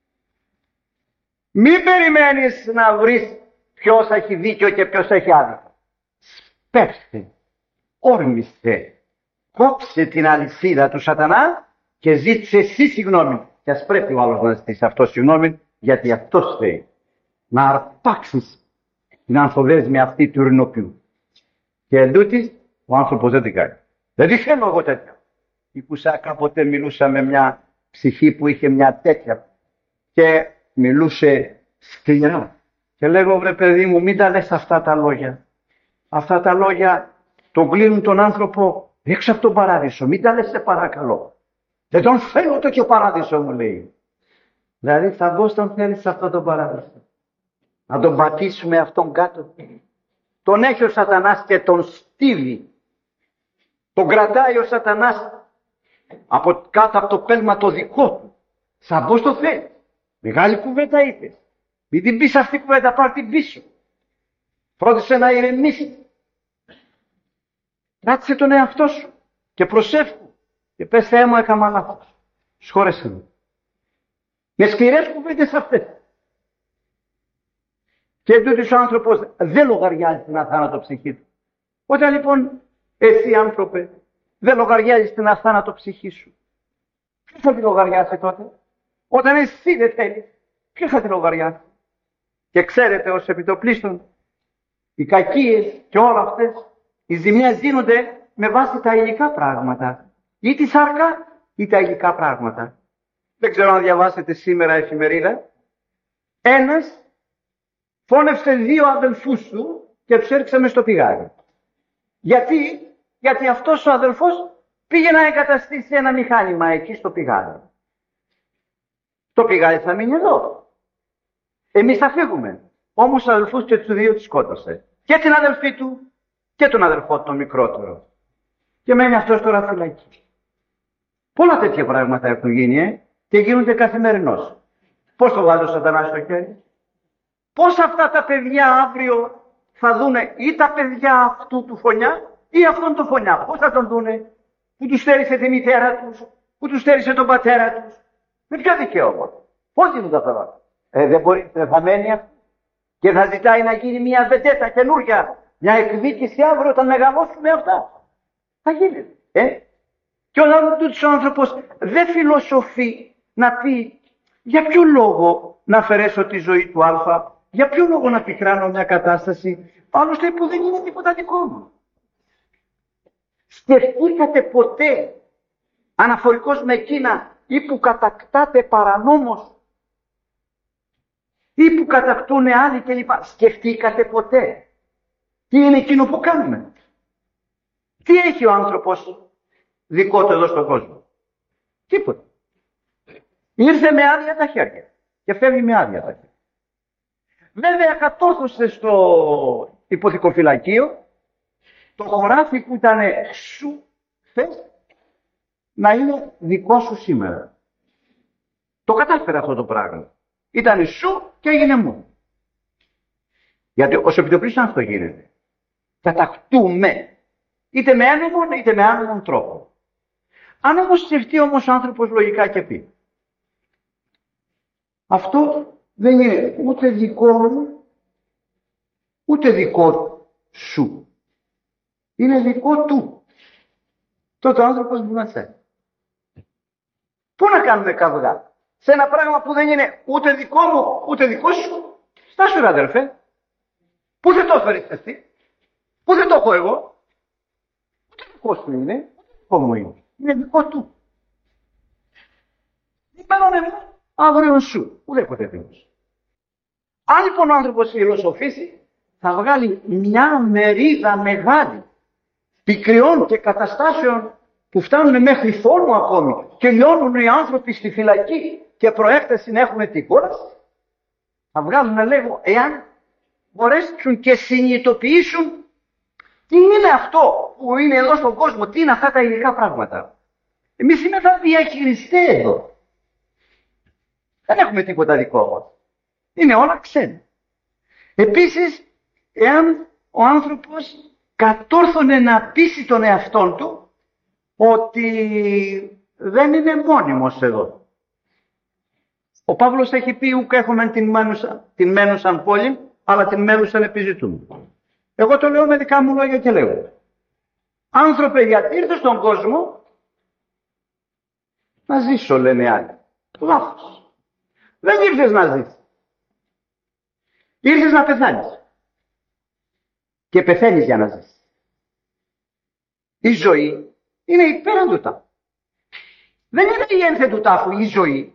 Μην περιμένεις να βρεις ποιος έχει δίκιο και ποιος έχει άδικο. Σπεύσε, όρμησε, κόψε την αλυσίδα του σατανά και ζήτησε εσύ συγγνώμη. Και ας πρέπει ο άλλος να ζητήσει αυτό συγγνώμη Γιατί αυτός θέλει να αρπάξεις την ανθοδέσμη αυτή του ειρηνοποιού. Και εντούτοις ο άνθρωπος δεν την κάνει. Δεν τη θέλω εγώ τέτοια. Ήκουσα κάποτε, μιλούσα με μια ψυχή που είχε μια τέτοια και μιλούσε σκληρά. Και λέγω, βρε παιδί μου, μην τα λες αυτά τα λόγια. Αυτά τα λόγια τον κλείνουν τον άνθρωπο έξω από τον παράδεισο. Μην τα λες, σε παρακαλώ. Δεν τον θέλω το και ο παράδεισο, μου λέει. Δηλαδή θα μπω στον θέλει σε αυτό τον παράδεισο. Να τον πατήσουμε αυτόν κάτω. Τον έχει ο σατανάς και τον στίβει. Τον κρατάει ο σατανάς από κάτω από το πέλμα το δικό του. Θα μπω στο θέλει. Μεγάλη κουβέντα είπες. Μην την πεις αυτή κουβέντα, πάρ' την πίσω. Φρόντισε να ηρεμήσει. Κράτησε τον εαυτό σου και προσεύχου. Και πες, Θεέ μου, έκανα λάθος. Σχόρεσαι μου. Με σκληρές κουβέντες αυτές. Και εντούτοις ο άνθρωπος δεν λογαριάζει την αθάνατο ψυχή του. Όταν λοιπόν εσύ, άνθρωπε, δεν λογαριάζεις την αθάνατο ψυχή σου, ποιος θα τη λογαριάσει τότε? Όταν εσύ δεν θέλεις, ποιος θα τη λογαριάσει? Και ξέρετε, ως επιτοπλίστων, οι κακίες και όλα αυτές, οι ζημιές γίνονται με βάση τα υλικά πράγματα. Ή τη σάρκα ή τα υλικά πράγματα. Δεν ξέρω αν διαβάσετε σήμερα εφημερίδα. Ένας φώνευσε δύο αδελφούς του και τους έριξε μες στο πηγάδι. Γιατί? Γιατί αυτός ο αδελφός πήγε να εγκαταστήσει ένα μηχάνημα εκεί στο πηγάδι. Το πηγάδι θα μείνει εδώ. Εμείς θα φύγουμε. Όμως ο αδελφούς και τους δύο τους σκότωσε. Και την αδελφή του και τον αδελφό τον μικρότερο. Και μένει αυτός τώρα φυλακή. Πολλά τέτοια πράγματα έχουν γίνει, ε, και γίνονται καθημερινώς. Πώς το βάζει ο σατανάς στο χέρι? Πώς αυτά τα παιδιά αύριο θα δούνε ή τα παιδιά αυτού του φωνιά ή αυτόν του φωνιά? Πώς θα τον δούνε? Που τους στέρισε τη μητέρα τους, που τους στέρισε τον πατέρα τους? Με ποιο δικαίωμα? Πώς γίνονται αυτά? Ε, δεν μπορεί να θαμένη αυτή και θα ζητάει να γίνει μια βεντέτα καινούρια, μια εκδίκηση αύριο όταν μεγαλώσουμε αυτά. Θα γίνει. Ε? Και ο άλλος ο άνθρωπος δεν φιλοσοφεί να πει για ποιο λόγο να αφαιρέσω τη ζωή του Α, για ποιο λόγο να πικράνω μια κατάσταση, άλλωστε που δεν είναι τίποτα δικό μου. Σκεφτήκατε ποτέ αναφορικώς με εκείνα ή που κατακτάτε παρανόμως ή που κατακτούν άλλοι κλπ. Σκεφτήκατε ποτέ τι είναι εκείνο που κάνουμε? Τι έχει ο άνθρωπος δικό του εδώ στον κόσμο? Τίποτα. Ήρθε με άδεια τα χέρια και φεύγει με άδεια τα χέρια. Βέβαια κατόρθωσε στο υποθηκοφυλακείο το χωράφι που ήταν σου θες να είναι δικό σου σήμερα. Το κατάφερε αυτό το πράγμα. Ήταν σου και έγινε μου. Γιατί ως επιτοπλίστων αυτό γίνεται. Κατακτούμε. Είτε με ένομον είτε με άνομον τρόπο. Αν όμως σκεφτεί όμως ο άνθρωπος λογικά και πει, αυτό δεν είναι ούτε δικό μου, ούτε δικό σου. Είναι δικό του. Τότε ο άνθρωπος μου να θέλει. Πού να κάνουμε καυγά? Σε ένα πράγμα που δεν είναι ούτε δικό μου, ούτε δικό σου. Στάσου ρε αδελφέ. Πού δεν το έφερες εσύ? Πού δεν το έχω εγώ? Ούτε δικό σου είναι, ούτε δικό μου είναι. Είναι δικό του. Σήμερα μου, αύριο σου. Ουδέποτε δικός. Αν λοιπόν ο άνθρωπος φιλοσοφήσει, θα βγάλει μια μερίδα μεγάλη πικριών και καταστάσεων που φτάνουν μέχρι θόρμο ακόμη και λιώνουν οι άνθρωποι στη φυλακή και προέκταση να έχουν την κόλαση. Θα βγάλουν να λέγω, εάν μπορέσουν και συνειδητοποιήσουν τι είναι αυτό που είναι εδώ στον κόσμο, τι είναι αυτά τα υλικά πράγματα. Εμείς είμαστε διαχειριστές εδώ. Δεν έχουμε τίποτα δικό μας. Είναι όλα ξένα. Επίσης, εάν ο άνθρωπος κατόρθωνε να πείσει τον εαυτόν του ότι δεν είναι μόνιμος εδώ. Ο Παύλος έχει πει ουκ έχουμε την, μένουσα, την μένουσαν πόλη, αλλά την μένουσαν επιζητούν. Εγώ το λέω με δικά μου λόγια και λέω, άνθρωπε, γιατί ήρθες στον κόσμο να ζήσω, λένε άλλοι. Λάθος. Δεν ήρθες να ζεις. Ήρθες να πεθάνεις. Και πεθαίνεις για να ζεις. Η ζωή είναι υπέραν του τάφου. Δεν είναι η ένθεν του τάφου η ζωή.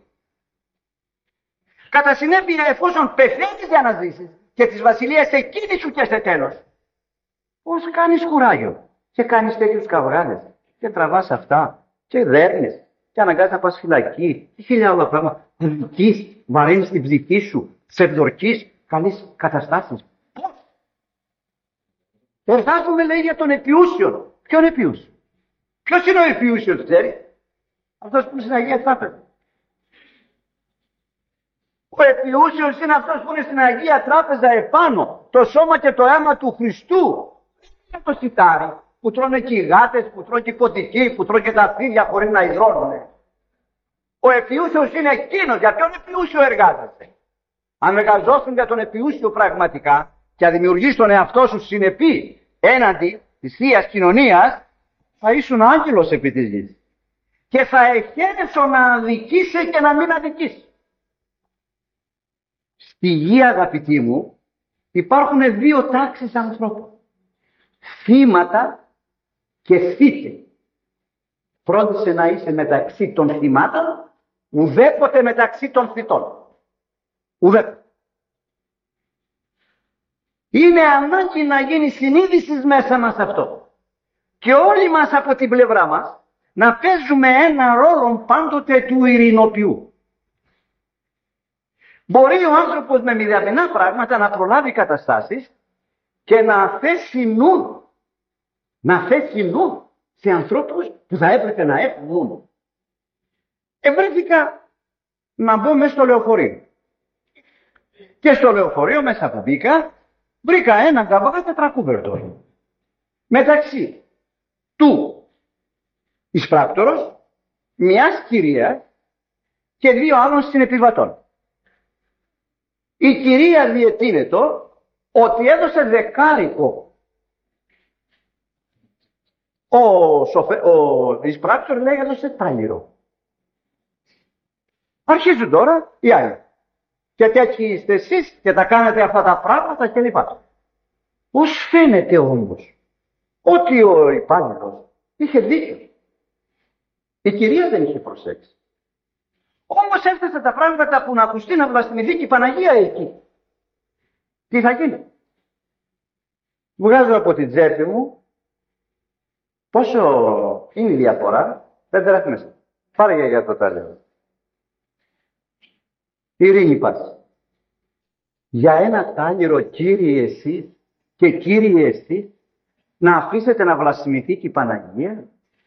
Κατά συνέπεια, εφόσον πεθαίνεις για να ζήσεις και της βασιλείας εκείνη σου και σε τέλος, πώς κάνεις κουράγιο και κάνεις τέτοιους καυγάδες και τραβάς αυτά και δέρνεις και αναγκάζεις να πας φυλακή και χίλια άλλα πράγματα. Βαρύνεις, βαρύνεις την ψυχή σου, ψευδορκείς, καλείς καταστάσεις. Πώς? Εργάζομαι, λέει, για τον επιούσιο. Ποιον επιούσιο? Ποιος είναι ο επιούσιος, ξέρει? Αυτός που είναι στην Αγία Τράπεζα. Ο επιούσιος είναι αυτός που είναι στην Αγία Τράπεζα επάνω, το σώμα και το αίμα του Χριστού. Δεν το σιτάρι που τρώνε και οι γάτες, που τρώνε και οι ποτικοί, που τρώνε και τα φίδια χωρίς να υδρώνουν. Ο επιούσιος είναι εκείνος. Για ποιον επιούσιο εργάζεσαι? Αν εργαζόσουν για τον επιούσιο πραγματικά και αν δημιουργείς τον εαυτό σου συνεπή έναντι της Θείας Κοινωνίας, θα ήσουν άγγελος επί της γης. Και θα εχαίρεσαι να αδικήσει και να μην αδικήσει. Στη γη, αγαπητοί μου, υπάρχουν δύο τάξεις ανθρώπων. Θύματα και θύτες. Φρόντισε να είσαι μεταξύ των θυμάτων, ουδέποτε μεταξύ των θυτών. Ουδέποτε. Είναι ανάγκη να γίνει συνείδηση μέσα μας αυτό. Και όλοι μας από την πλευρά μας να παίζουμε ένα ρόλο πάντοτε του ειρηνοποιού. Μπορεί ο άνθρωπος με μηδαμινά πράγματα να προλάβει καταστάσεις και να θέσει νου, να θέσει νου σε ανθρώπους που θα έπρεπε να έχουν νου. Ευρέθηκα να μπω μέσα στο λεωφορείο. Και στο λεωφορείο μέσα που μπήκα, βρήκα έναν καβγά τετρακούβερτο. Μεταξύ του εισπράκτορος, μιας κυρίας και δύο άλλων συνεπιβατών. Η κυρία διετείνεται ότι έδωσε δεκάρικο. Ο, σοφε... ο εισπράκτορ λέει έδωσε τάλιρο. Αρχίζουν τώρα οι άλλοι. Και τέτοιοι είστε εσείς και τα κάνετε αυτά τα πράγματα κλπ. Πώς φαίνεται όμως ότι ο υπάλληλος είχε δίκιο. Η κυρία δεν είχε προσέξει. Όμως έφτασαν τα πράγματα που να ακουστεί να βλαστημηθεί και η Παναγία εκεί. Τι θα γίνει? Βγάζω από την τσέπη μου πόσο είναι η διαφορά. Πέντε δραχμές. Πάρε για το τάλερο. Ειρήνη πας. Για ένα τάλιρο, κύριε εσείς και κύριε εσείς, να αφήσετε να βλασιμηθεί και η Παναγία?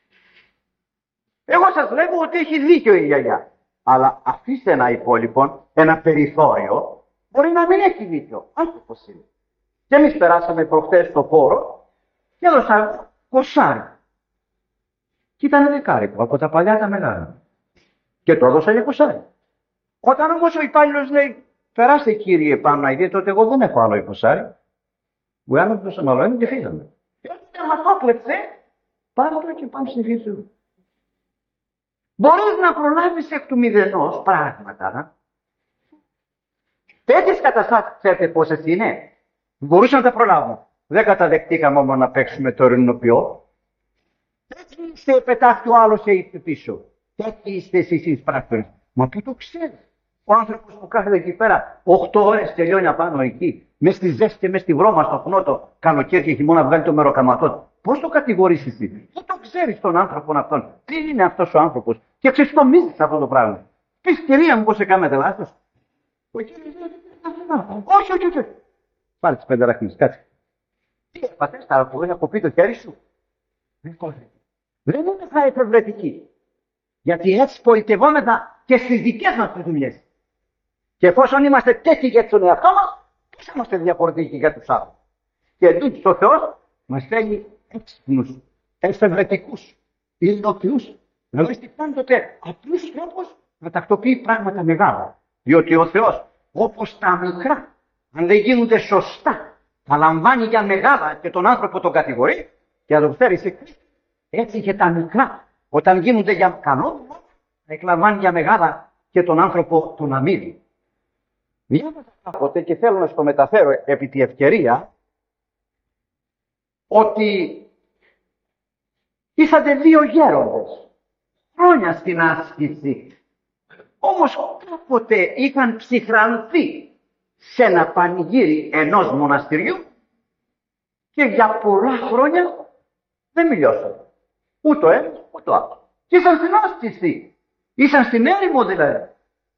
Εγώ σας λέγω ότι έχει δίκιο η γιαγιά. Αλλά αφήστε ένα υπόλοιπο, ένα περιθώριο, μπορεί να μην έχει δίκιο. Άνθρωπος είναι. Και εμείς περάσαμε προχτές στο πόρο και έδωσα κοσάρι. Και ήταν δεκάρικο από τα παλιά τα μεγάλα. Και το έδωσα για κοσάρι. Όταν όμως ο υπάλληλος λέει, περάστε κύριε πάνω να δείτε, τότε εγώ δεν έχω άλλο εικοσάρι. Βγάλαμε το σαμαλόνι και φύγαμε. Και όταν μας το πλεψέ, πάρω το και πάμε στη φύση του. Μπορείς να προλάβεις εκ του μηδενός πράγματα. Τέτοιες καταστάσεις ξέρετε πόσες είναι? Μπορούσαμε να τα προλάβουμε. Δεν καταδεχτήκαμε όμως να παίξουμε το ειρηνοποιό. Έτσι είστε, πετάχτει ο άλλος και πίσω. Έτσι είστε εσείς οι πράκτορες. Μα πού το ξέρεις? Ο άνθρωπος που κάθεται εκεί πέρα οκτώ ώρες τελειώνει απάνω εκεί, μες στη ζέστη και μες στη βρώμα, στο χνότο, καλοκαίρι και χειμώνα βγάλει το μεροκαματό. Πώς το κατηγορείς εσύ? Πού το ξέρεις τον άνθρωπο αυτόν? Τι είναι αυτός ο άνθρωπος? Και ξεστομίζεις αυτό το πράγμα. Πεις κυρία μου πώς σε κάνετε λάθος? Ο κύριος λέει, όχι, όχι, όχι. Πάρε τις πέντε ραχμές, κάτσε. Τι έπαθες, θα που έχω πει το χέρι σου? Δεν είναι θα εφευρετική. Γιατί έτσι πολιτευόμεθα και στις δικές μας τις δουλειές. Και εφόσον είμαστε τέτοιοι για τον εαυτό μας, πώς είμαστε διαφορετικοί για τους άλλους? Και εντούτοις ο Θεός μας θέλει έξυπνους, εφευρετικούς, ειρηνοποιούς. Δηλαδή είστε πάντοτε απλούς τρόπους να τακτοποιεί πράγματα μεγάλα. Διότι ο Θεός, όπως τα μικρά, αν δεν γίνονται σωστά, τα λαμβάνει για μεγάλα και τον άνθρωπο τον κατηγορεί και θα το φέρει σε Χριστό. Έτσι και τα μικρά, όταν γίνονται για καλό, θα εκλαμβάνει για μεγάλα και τον άνθρωπο τον αμύδι. Διάβασα κάποτε και θέλω να στο μεταφέρω επί τη ευκαιρία ότι ήσατε δύο γέροντες χρόνια στην άσκηση, όμως κάποτε είχαν ψυχρανθεί σε ένα πανηγύρι ενός μοναστηριού και για πολλά χρόνια δεν μιλιώσαν. Ούτε ο ένας ούτε ο άλλος. Και ήσαν στην άσκηση. Ήσαν στην έρημο δηλαδή.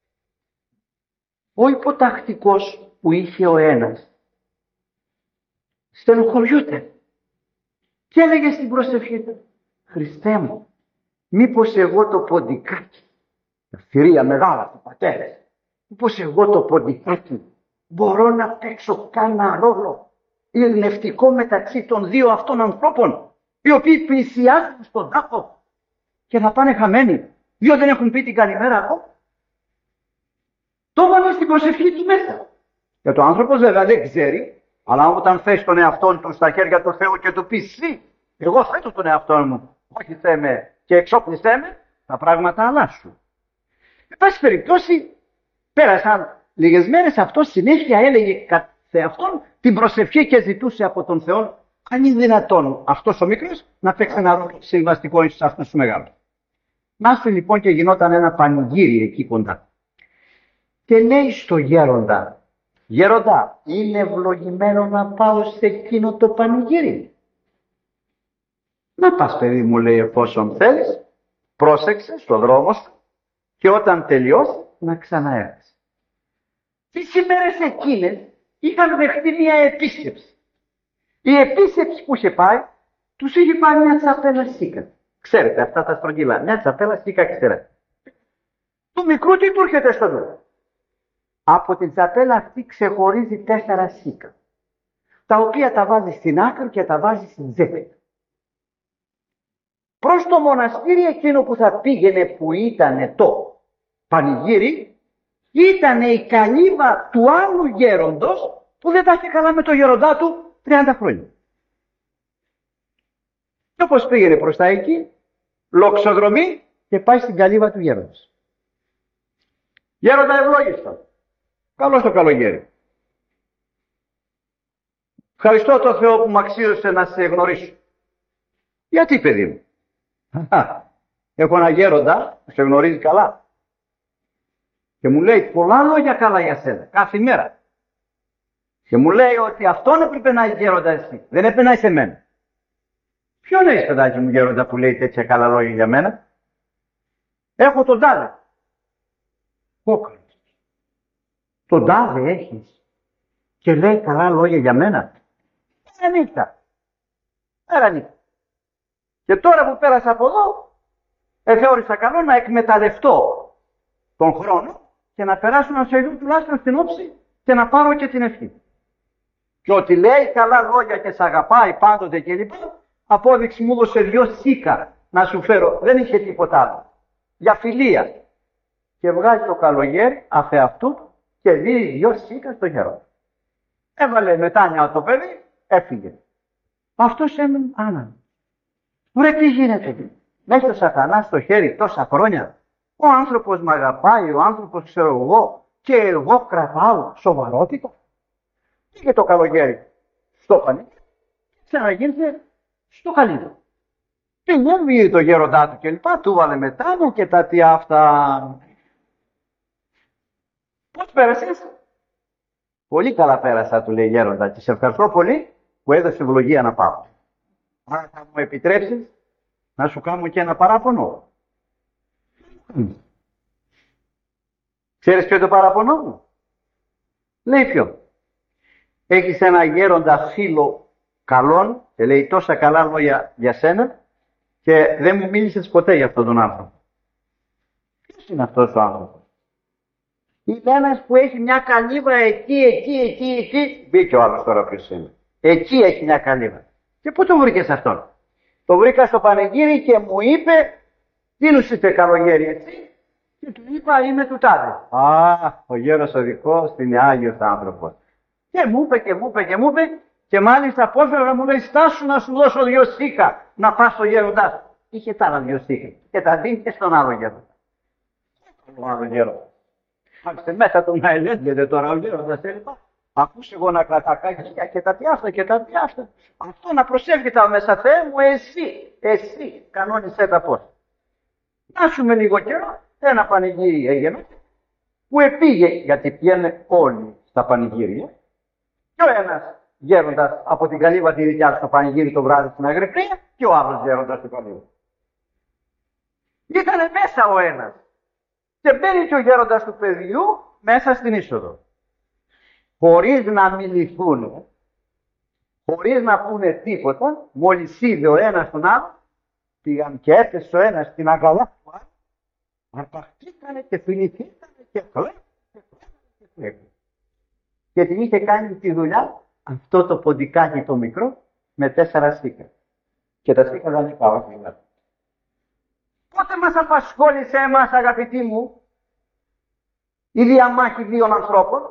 Ο υποτακτικός που είχε ο ένας στενοχωριούται και έλεγε στην προσευχή του, Χριστέ μου, μήπως εγώ το ποντικάκι, τα θηρία μεγάλα του πατέρες, μήπως εγώ το ποντικάκι μπορώ να παίξω κάνα ρόλο ειρηνευτικό μεταξύ των δύο αυτών ανθρώπων, οι οποίοι πλησιάζουν στον τάφο και θα πάνε χαμένοι, διότι δεν έχουν πει την καλημέρα ακόμα. Το έβαλε στην προσευχή του μέσα. Και το άνθρωπος βέβαια δεν ξέρει, αλλά όταν θες τον εαυτό του στα χέρια του Θεού και του πεις «Συ, εγώ θέτω τον εαυτό μου, όχι Θεέ με και εξόπλισέ με», τα πράγματα αλλάσουν. Εν πάση περιπτώσει, πέρασαν λίγες μέρες, αυτό συνέχεια έλεγε σε αυτόν την προσευχή και ζητούσε από τον Θεό αν είναι δυνατόν αυτός ο μικρός να παίξει ένα ρόλο συμβαστικό ίσως αυτός ο μεγάλος. Να έρθει λοιπόν και γινόταν ένα πανηγύρι εκεί κοντά. Και λέει στο γέροντα, γέροντα, είναι ευλογημένο να πάω σε εκείνο το πανηγύρι? Να πας παιδί μου, λέει, εφόσον θέλεις, πρόσεξε στο δρόμο σου και όταν τελειώσει να ξαναέρθεις. Τις ημέρες εκείνες είχαν δεχτεί μια επίσκεψη. Η επίσκεψη που είχε πάει, τους είχε πάει μια τσαπέλα σίκα. Ξέρετε αυτά τα στρογγυλά, μια τσαπέλα σίκα, ξέρετε. Του μικρού τι του έρχεται στο νου? Από την τσαπέλα αυτή ξεχωρίζει τέσσερα σίκα, τα οποία τα βάζει στην άκρη και τα βάζει στην τσέπη. Προς το μοναστήρι εκείνο που θα πήγαινε, που ήταν το πανηγύρι, ήταν η καλύβα του άλλου γέροντος που δεν τα είχε καλά με το γέροντά του τριάντα χρόνια. Και όπως πήγαινε προς τα εκεί, λοξοδρομεί και πάει στην καλύβα του γέροντος. Γέροντα ευλόγιστο, καλώς το καλοκαίρι. Ευχαριστώ τον Θεό που μου αξίωσε να σε γνωρίσω. Γιατί παιδί μου? Έχω ένα γέροντα που σε γνωρίζει καλά και μου λέει πολλά λόγια καλά για σένα κάθε μέρα. Και μου λέει ότι αυτόν έπρεπε να είσαι γέροντα εσύ, δεν έπρεπε να είσαι εμένα. Ποιον έχεις παιδάκι μου γέροντα που λέει τέτοια καλά λόγια για μένα? Έχω τον τάδε. Κόκκαλος. Τον τάδε έχεις και λέει καλά λόγια για μένα? Πέρα νύχτα. Πέρα νύχτα. Και τώρα που πέρασα από εδώ, ε, θεώρησα καλό να εκμεταλλευτώ τον χρόνο και να περάσω να σε δω τουλάχιστον στην όψη και να πάρω και την ευχή. Και ότι λέει καλά λόγια και σ' αγαπάει πάντοτε κλπ. Απόδειξη μου έδωσε δυο σίκα να σου φέρω. Δεν είχε τίποτα άλλο. Για φιλία. Και βγάζει το καλογέρι αφεαυτού και δίνει δυο σίκα στο γερό. Έβαλε μετάνια το παιδί, έφυγε. Αυτός έμεινε άνανο. Βρε τι γίνεται? Μέσα στο σατανά στο χέρι τόσα χρόνια. Ο άνθρωπος με αγαπάει, ο άνθρωπος ξέρω εγώ και εγώ κρατάω σοβαρότητα. Πήγε το καλοκαίρι στο πανί, ξαναγίνεται στο χαλίδι. Πήγε το γέροντά του και λοιπά, του βάλε μετά μου και τα τι αυτά. Πώς πέρασες? Πολύ καλά πέρασα, του λέει γέροντα, και σε ευχαριστώ πολύ που έδωσε ευλογία να πάω. Άρα θα μου επιτρέψεις να σου κάνω και ένα παράπονο? Mm. Ξέρεις ποιο είναι το παράπονο μου? Λέει ποιο? Έχεις ένα γέροντα φίλο καλόν και λέει τόσα καλά λόγια για σένα και δεν μου μίλησες ποτέ για αυτόν τον άνθρωπο. Ποιος είναι αυτός ο άνθρωπος? Είναι ένας που έχει μια καλύβα εκεί, εκεί, εκεί, εκεί. Μπήκε ο άλλος τώρα ποιος είναι. Εκεί έχει μια καλύβα. Και πού το βρήκες αυτόν? Το βρήκα στο πανηγύρι και μου είπε τι νους είστε καλογέρι έτσι? Και του είπα είμαι του τάδε. Α, ο γέρος ο δικός είναι Άγιος άνθρωπος. Και μου είπε και μου είπε και μου είπε και μάλιστα απόφερα να μου λέει στάσου να σου δώσω δυο σίκα να πας στο γέροντά σου. Είχε τα άλλα δυο σίκα και τα δίνει και στον άλλο γέροντα. Τον άλλο γέρο. Άρχισε μέσα τον να ελέγχεται τώρα ο γέροντας έλεγα. Ακούσε εγώ να κρατακάκια και τα πιάστα και τα πιάστα. Αυτό να προσεύχεται μέσα, Θεέ μου, εσύ, εσύ κανόνισέ τα πώς. Να σου με λίγο καιρό, ένα πανηγύρι έγινε που επήγε, γιατί πήγαινε όλοι στα πανηγύρια. Και ο ένας γέροντας από την Καλύβα τη δικιά στο πανηγύρι το βράδυ στην Αγρυπνία και ο άλλος γέροντας στην Καλύβα. Ήτανε μέσα ο ένας και μπαίνει και ο γέροντας του παιδιού μέσα στην είσοδο. Χωρίς να μιληθούν, χωρίς να πούνε τίποτα, μόλις είδε ο ένας τον άλλο, πήγαν και έπεσε ο ένας στην αγκαλά του άλλου, αρπαχτήκανε και φιληθήκανε και κλαίπ και κλαίπ και κλαίπ. Και την είχε κάνει τη δουλειά αυτό το ποντικάκι το μικρό με τέσσερα στίχα. Και τα στίχα δεν είναι καλά. Πότε μας απασχόλησε εμάς, αγαπητοί μου, η διαμάχη δύο ανθρώπων,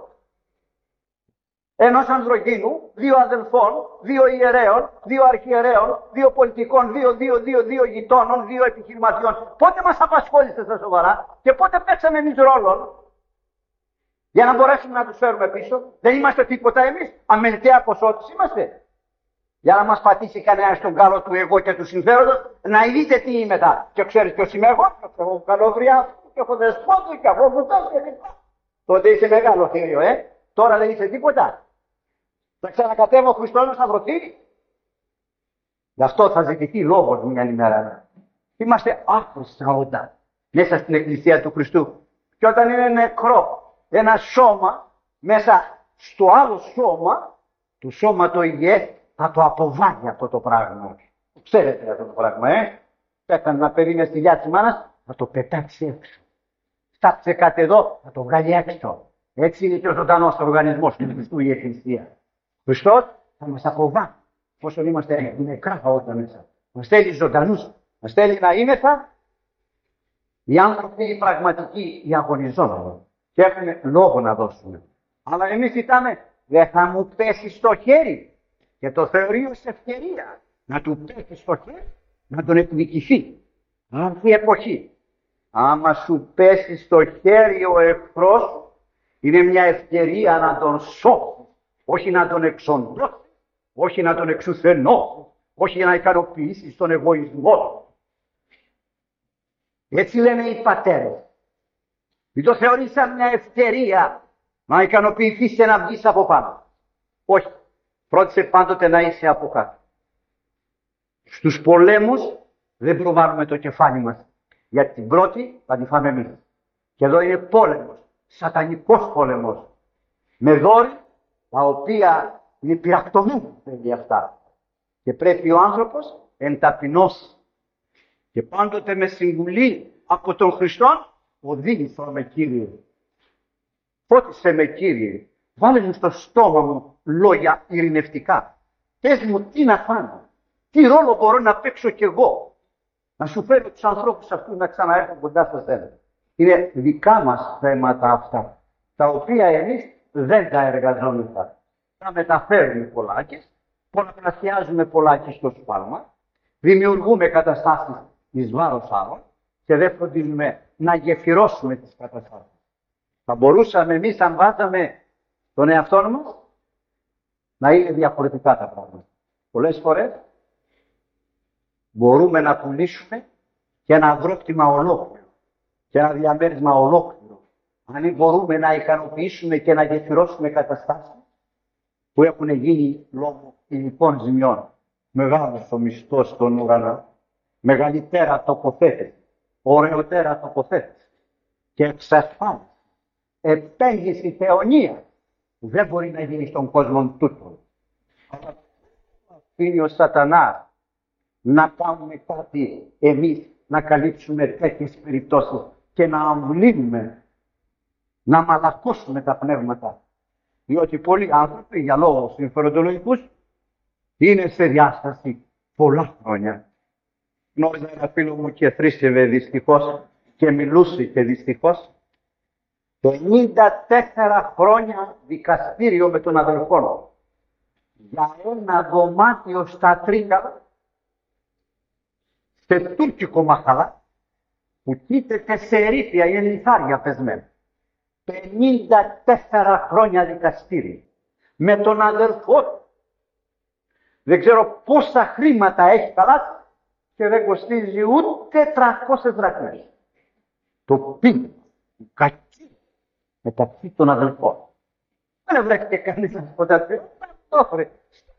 ενός ανδρογίνου, δύο αδελφών, δύο ιερέων, δύο αρχιερέων, δύο πολιτικών, δύο, δύο, δύο, δύο γειτόνων, δύο επιχειρηματιών. Πότε μας απασχόλησε στα σοβαρά και πότε παίξαμε εμείς ρόλο για να μπορέσουμε να τους φέρουμε πίσω. Δεν είμαστε τίποτα εμείς, αμεληταία ποσότητες είμαστε. Για να μας πατήσει κανένας τον κάλο του εγώ και του συμφέροντος, να δείτε τι είμαι μετά. Και ξέρεις ποιος είμαι εγώ, και έχω καλοβριά, και έχω δεσπότο, και έχω βουτό και λοιπά. Τότε είσαι μεγάλο θηρίο, ε. Τώρα δεν είσαι τίποτα. Θα ξανακατέβω ο Χριστός να σταυρωθεί. Γι' αυτό θα ζητηθεί λόγος μια ημέρα. Είμαστε άχρηστα όταν μέσα στην Εκκλησία του Χριστού. Και όταν είναι νεκρό ένα σώμα, μέσα στο άλλο σώμα, το σώμα το υγιές, θα το αποβάλει αυτό το πράγμα. Ξέρετε αυτό το πράγμα, ε. Πέθανε να περίμενε στη γιά της μάνας, θα το πετάξει έξω. Στάψε κάτι εδώ, θα το βγάλει έξω. Έτσι είναι και ο ζωντανός οργανισμός του Χριστού η Εκκλησία. Χριστός θα μας αποβάλει, όσο είμαστε νεκρά όταν μέσα. Μας θέλει ζωντανούς, μας θέλει να είμεθα οι άνθρωποι οι πραγματικοί, οι αγωνιζόμενοι. Και έχουμε λόγο να δώσουμε. Αλλά εμείς κοιτάμε, δεν θα μου πέσει στο χέρι. Και το θεωρεί ως ευκαιρία να του πέσει στο χέρι, να τον εκδικηθεί. Αυτή η εποχή. Άμα σου πέσει στο χέρι ο εχθρός, είναι μια ευκαιρία να τον σώσει. Όχι να τον εξοντώσει, όχι να τον εξουθενώσει, όχι να ικανοποιήσει τον εγωισμό. Έτσι λένε οι πατέρες. Μην το θεωρείς σαν μια ευκαιρία να ικανοποιηθείς και να βγεις από πάνω. Όχι. Φρόντισε πάντοτε να είσαι από κάτω. Στους πολέμους δεν προβάλλουμε το κεφάλι μας. Γιατί την πρώτη θα τη φάμε εμείς. Και εδώ είναι πόλεμος. Σατανικός πόλεμος. Με δόρυ τα οποία είναι πυρακτωμένα αυτά. Και πρέπει ο άνθρωπος εν ταπεινώσει. Και πάντοτε με συμβουλή από τον Χριστό, οδήγησον με Κύριε. Φώτισε με Κύριε. Βάλε μου στο στόμα μου λόγια ειρηνευτικά. Πες μου τι να κάνω. Τι ρόλο μπορώ να παίξω κι εγώ. Να σου φέρω τους ανθρώπους αυτούς να ξαναέρθουν κοντά στα σένα. Είναι δικά μας θέματα αυτά. Τα οποία εμείς δεν τα εργαζόμεθα. Τα μεταφέρουμε πολλάκες. Πολλαπλασιάζουμε πολλάκες στο σπάλμα. Δημιουργούμε καταστάσεις εις βάρος άλλων. Και δεν φροντίζουμε να γεφυρώσουμε τις καταστάσεις. Θα μπορούσαμε εμείς, αν βάζαμε τον εαυτό μας, να είναι διαφορετικά τα πράγματα. Πολλές φορές μπορούμε να πουλήσουμε και ένα αγρόκτημα ολόκληρο και ένα διαμέρισμα ολόκληρο. Αν μπορούμε να ικανοποιήσουμε και να γεφυρώσουμε καταστάσεις που έχουν γίνει λόγω υλικών ζημιών. Μεγάλος ο μισθός στον ουρανό, μεγαλύτερα τοποθέτηση, ωραιότερα τοποθέτηση και εξασφάλιση, επένδυση θεωνία που δεν μπορεί να γίνει στον κόσμο τούτο. Αλλά αφήνει ο σατανάς να κάνουμε κάτι εμείς, να καλύψουμε τέτοιες περιπτώσεις και να αμβλύνουμε, να μαλακώσουμε τα πνεύματα. Διότι πολλοί άνθρωποι για λόγους συμφεροντολογικούς είναι σε διάσταση πολλά χρόνια. Γνώριζα ένα φίλο μου και θρήσκευε δυστυχώς και μιλούσε και δυστυχώς. πενήντα τέσσερα χρόνια δικαστήριο με τον αδελφό μου. Για ένα δωμάτιο στα Τρίκαλα, σε τουρκικό μαχαλά, που κοίταται σε ερήπια, είναι λιθάρια πεσμένα. πενήντα τέσσερα χρόνια δικαστήριο με τον αδελφό του. Δεν ξέρω πόσα χρήματα έχει χαλάσει και δεν κοστίζει ούτε τριακόσιες δραχμές. Το πίνει, η κακή μεταξύ των αδελφών. Δεν βρέθηκε κανείς να σκοτώσει. Αυτό ρε.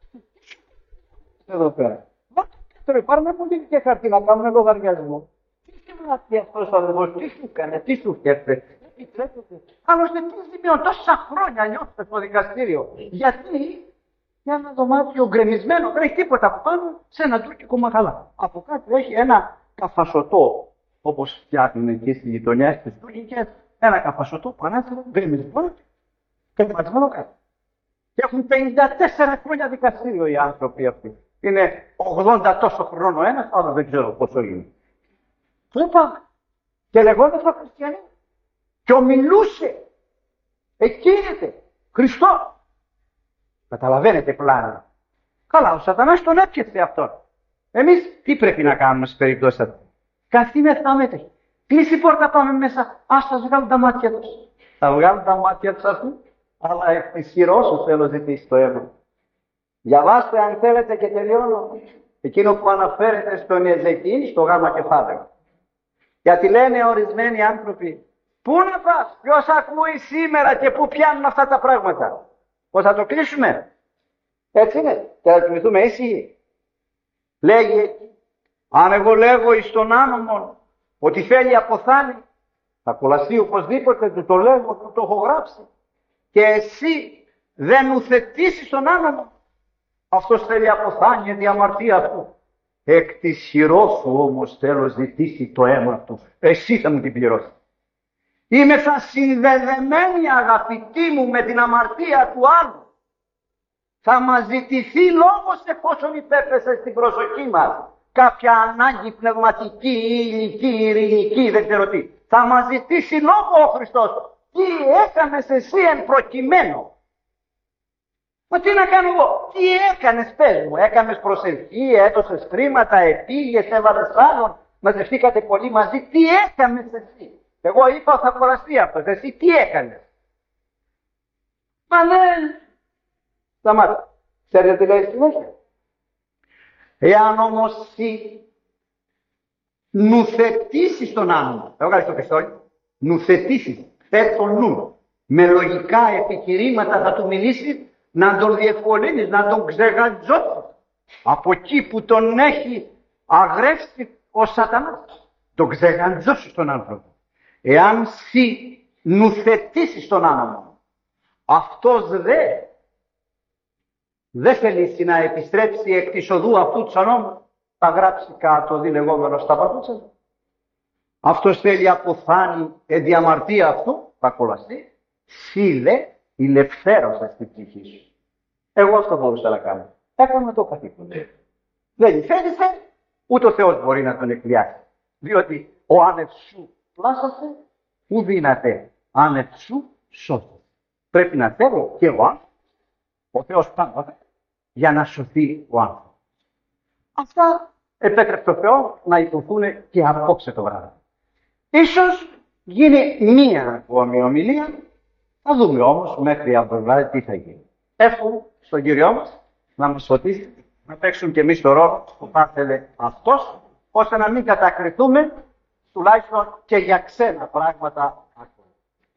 Εδώ πέρα. Τώρα πάρουμε πολύ και χαρτί να κάνουμε λογαριασμό. Τι σημαίνει αυτός ο αδελφός, τι σου έκανε, τι σου φτιάξε. Επιτρέπεται. Άλλωστε τι σημαίνει τόσα χρόνια νιώθετε στο δικαστήριο. Γιατί για ένα δωμάτιο γκρεμισμένο δεν έχει τίποτα από πάνω σε ένα τουρκικό μαγαλά. Από κάτω έχει ένα καφασωτό, όπως φτιάχνουν εκεί στη γειτονιά στις τουρκικές, ένα καφασωτό πανάθυρο γκρεμισμένο και ματισμένο κάτω. Και έχουν πενήντα τέσσερα χρόνια δικαστήριο οι άνθρωποι αυτοί. Είναι ογδόντα τόσο χρόνο ένας, αλλά δεν ξέρω πόσο είναι. Πού είπαμε. Και λεγόταν χριστιανοί. Και ομιλούσε. Εκείρεται. Χριστό. Καταλαβαίνετε πλάνα. Καλά, ο σατανάς τον έπιασε αυτόν. Εμείς τι πρέπει να κάνουμε στις περιπτώσεις αυτές. Καθήμεθα μέτρη. Κλείσει η πόρτα, πάμε μέσα. Ας σας βγάλουν τα μάτια τους. Θα βγάλουν τα μάτια τους αυτού. Αλλά ισχυρό σου θέλω ζητήσει το αίμα. Διαβάστε αν θέλετε και τελειώνω. Εκείνο που αναφέρεται στον Εζεκιήλ, στο γάμα κεφάλαιο. Γιατί λένε ορισμένοι άνθρωποι, πού να πας, ποιος ακούει σήμερα και πού πιάνουν αυτά τα πράγματα. Πώς θα το κλείσουμε. Έτσι είναι. Και θα κοιμηθούμε ήσυχοι. Λέγει εκεί, αν εγώ λέγω εις τον άνομο ότι θέλει αποθάνει, θα κολλαστεί οπωσδήποτε, του το λέγω, του το έχω γράψει. Και εσύ δεν ουθετήσεις τον άνομο. Αυτός θέλει αποθάνει τη αμαρτία αυτού. Εκ της χειρός σου όμως θέλω ζητήσει το αίμα του. Εσύ θα μου την πληρώσει. Είμαι θα συνδεδεμένη αγαπητή μου με την αμαρτία του άλλου. Θα μας ζητηθεί λόγος εφόσον υπέπεσε στην προσοχή μας κάποια ανάγκη πνευματική ή ηλική, ειρηνική, δεν ξέρω τι. Θα μας ζητήσει λόγο ο Χριστός. Τι έκανες εσύ εν προκειμένου. Μα τι να κάνω εγώ. Τι έκανες, πες μου. Έκανες προσευχή, έδωσες χρήματα, επήγες, έβαλες άλλον, μαζευτήκατε πολύ μαζί. Τι έκανες εσύ. Εγώ είπα θα κουραστεί αυτός. Εσύ τι έκανες. Μα δεν. Σταμάτα. Ξέρετε τι λέει στη μέση. Εάν όμως εσύ νουθετήσεις τον άνθρωπο. Εγώ κάνω το πιστόλι. Νουθετήσεις. Θες τον νου. Με λογικά επιχειρήματα θα του μιλήσεις. Να τον διευκολύνεις, να τον ξεγαντζώσεις. Από εκεί που τον έχει αγρεύσει ο σατανάς. Τον ξεγαντζώσεις τον άνθρωπο. Εάν σύ νουθετήσεις τον άνθρωπο, αυτός δε δεν θελήσει να επιστρέψει εκ της οδού αυτού του ανώμου, θα γράψει κάτω δι λεγόμενο στα παπούτσια. Αυτός θέλει αποθάνει εν τη αμαρτία αυτού, θα κολλαστεί. Σύλλε ηλευθέρωσα στην ψυχή σου. Εγώ αυτό μπορούσα να κάνω. Έκανα το καθήκον. Δεν υφέρησε, ούτε ο Θεός μπορεί να τον εκπλιάσει. Διότι ο άνευ σου πλάσασε, ου δύναται άνευ σου σώθη. Πρέπει να θέλω και εγώ, ο Θεός πάντα, για να σωθεί ο άνθρωπος. Αυτά επέτρεψε ο Θεός να υποθούν και απόψε το βράδυ. Ίσως γίνει μία ακόμη ομιλία. Θα δούμε όμως μέχρι αύριο βράδυ τι θα γίνει. Εύχομαι στον Κύριό μας να μας φωτίσει, να παίξουμε και εμείς το ρόλο που θα ήθελε αυτός, ώστε να μην κατακριθούμε τουλάχιστον και για ξένα πράγματα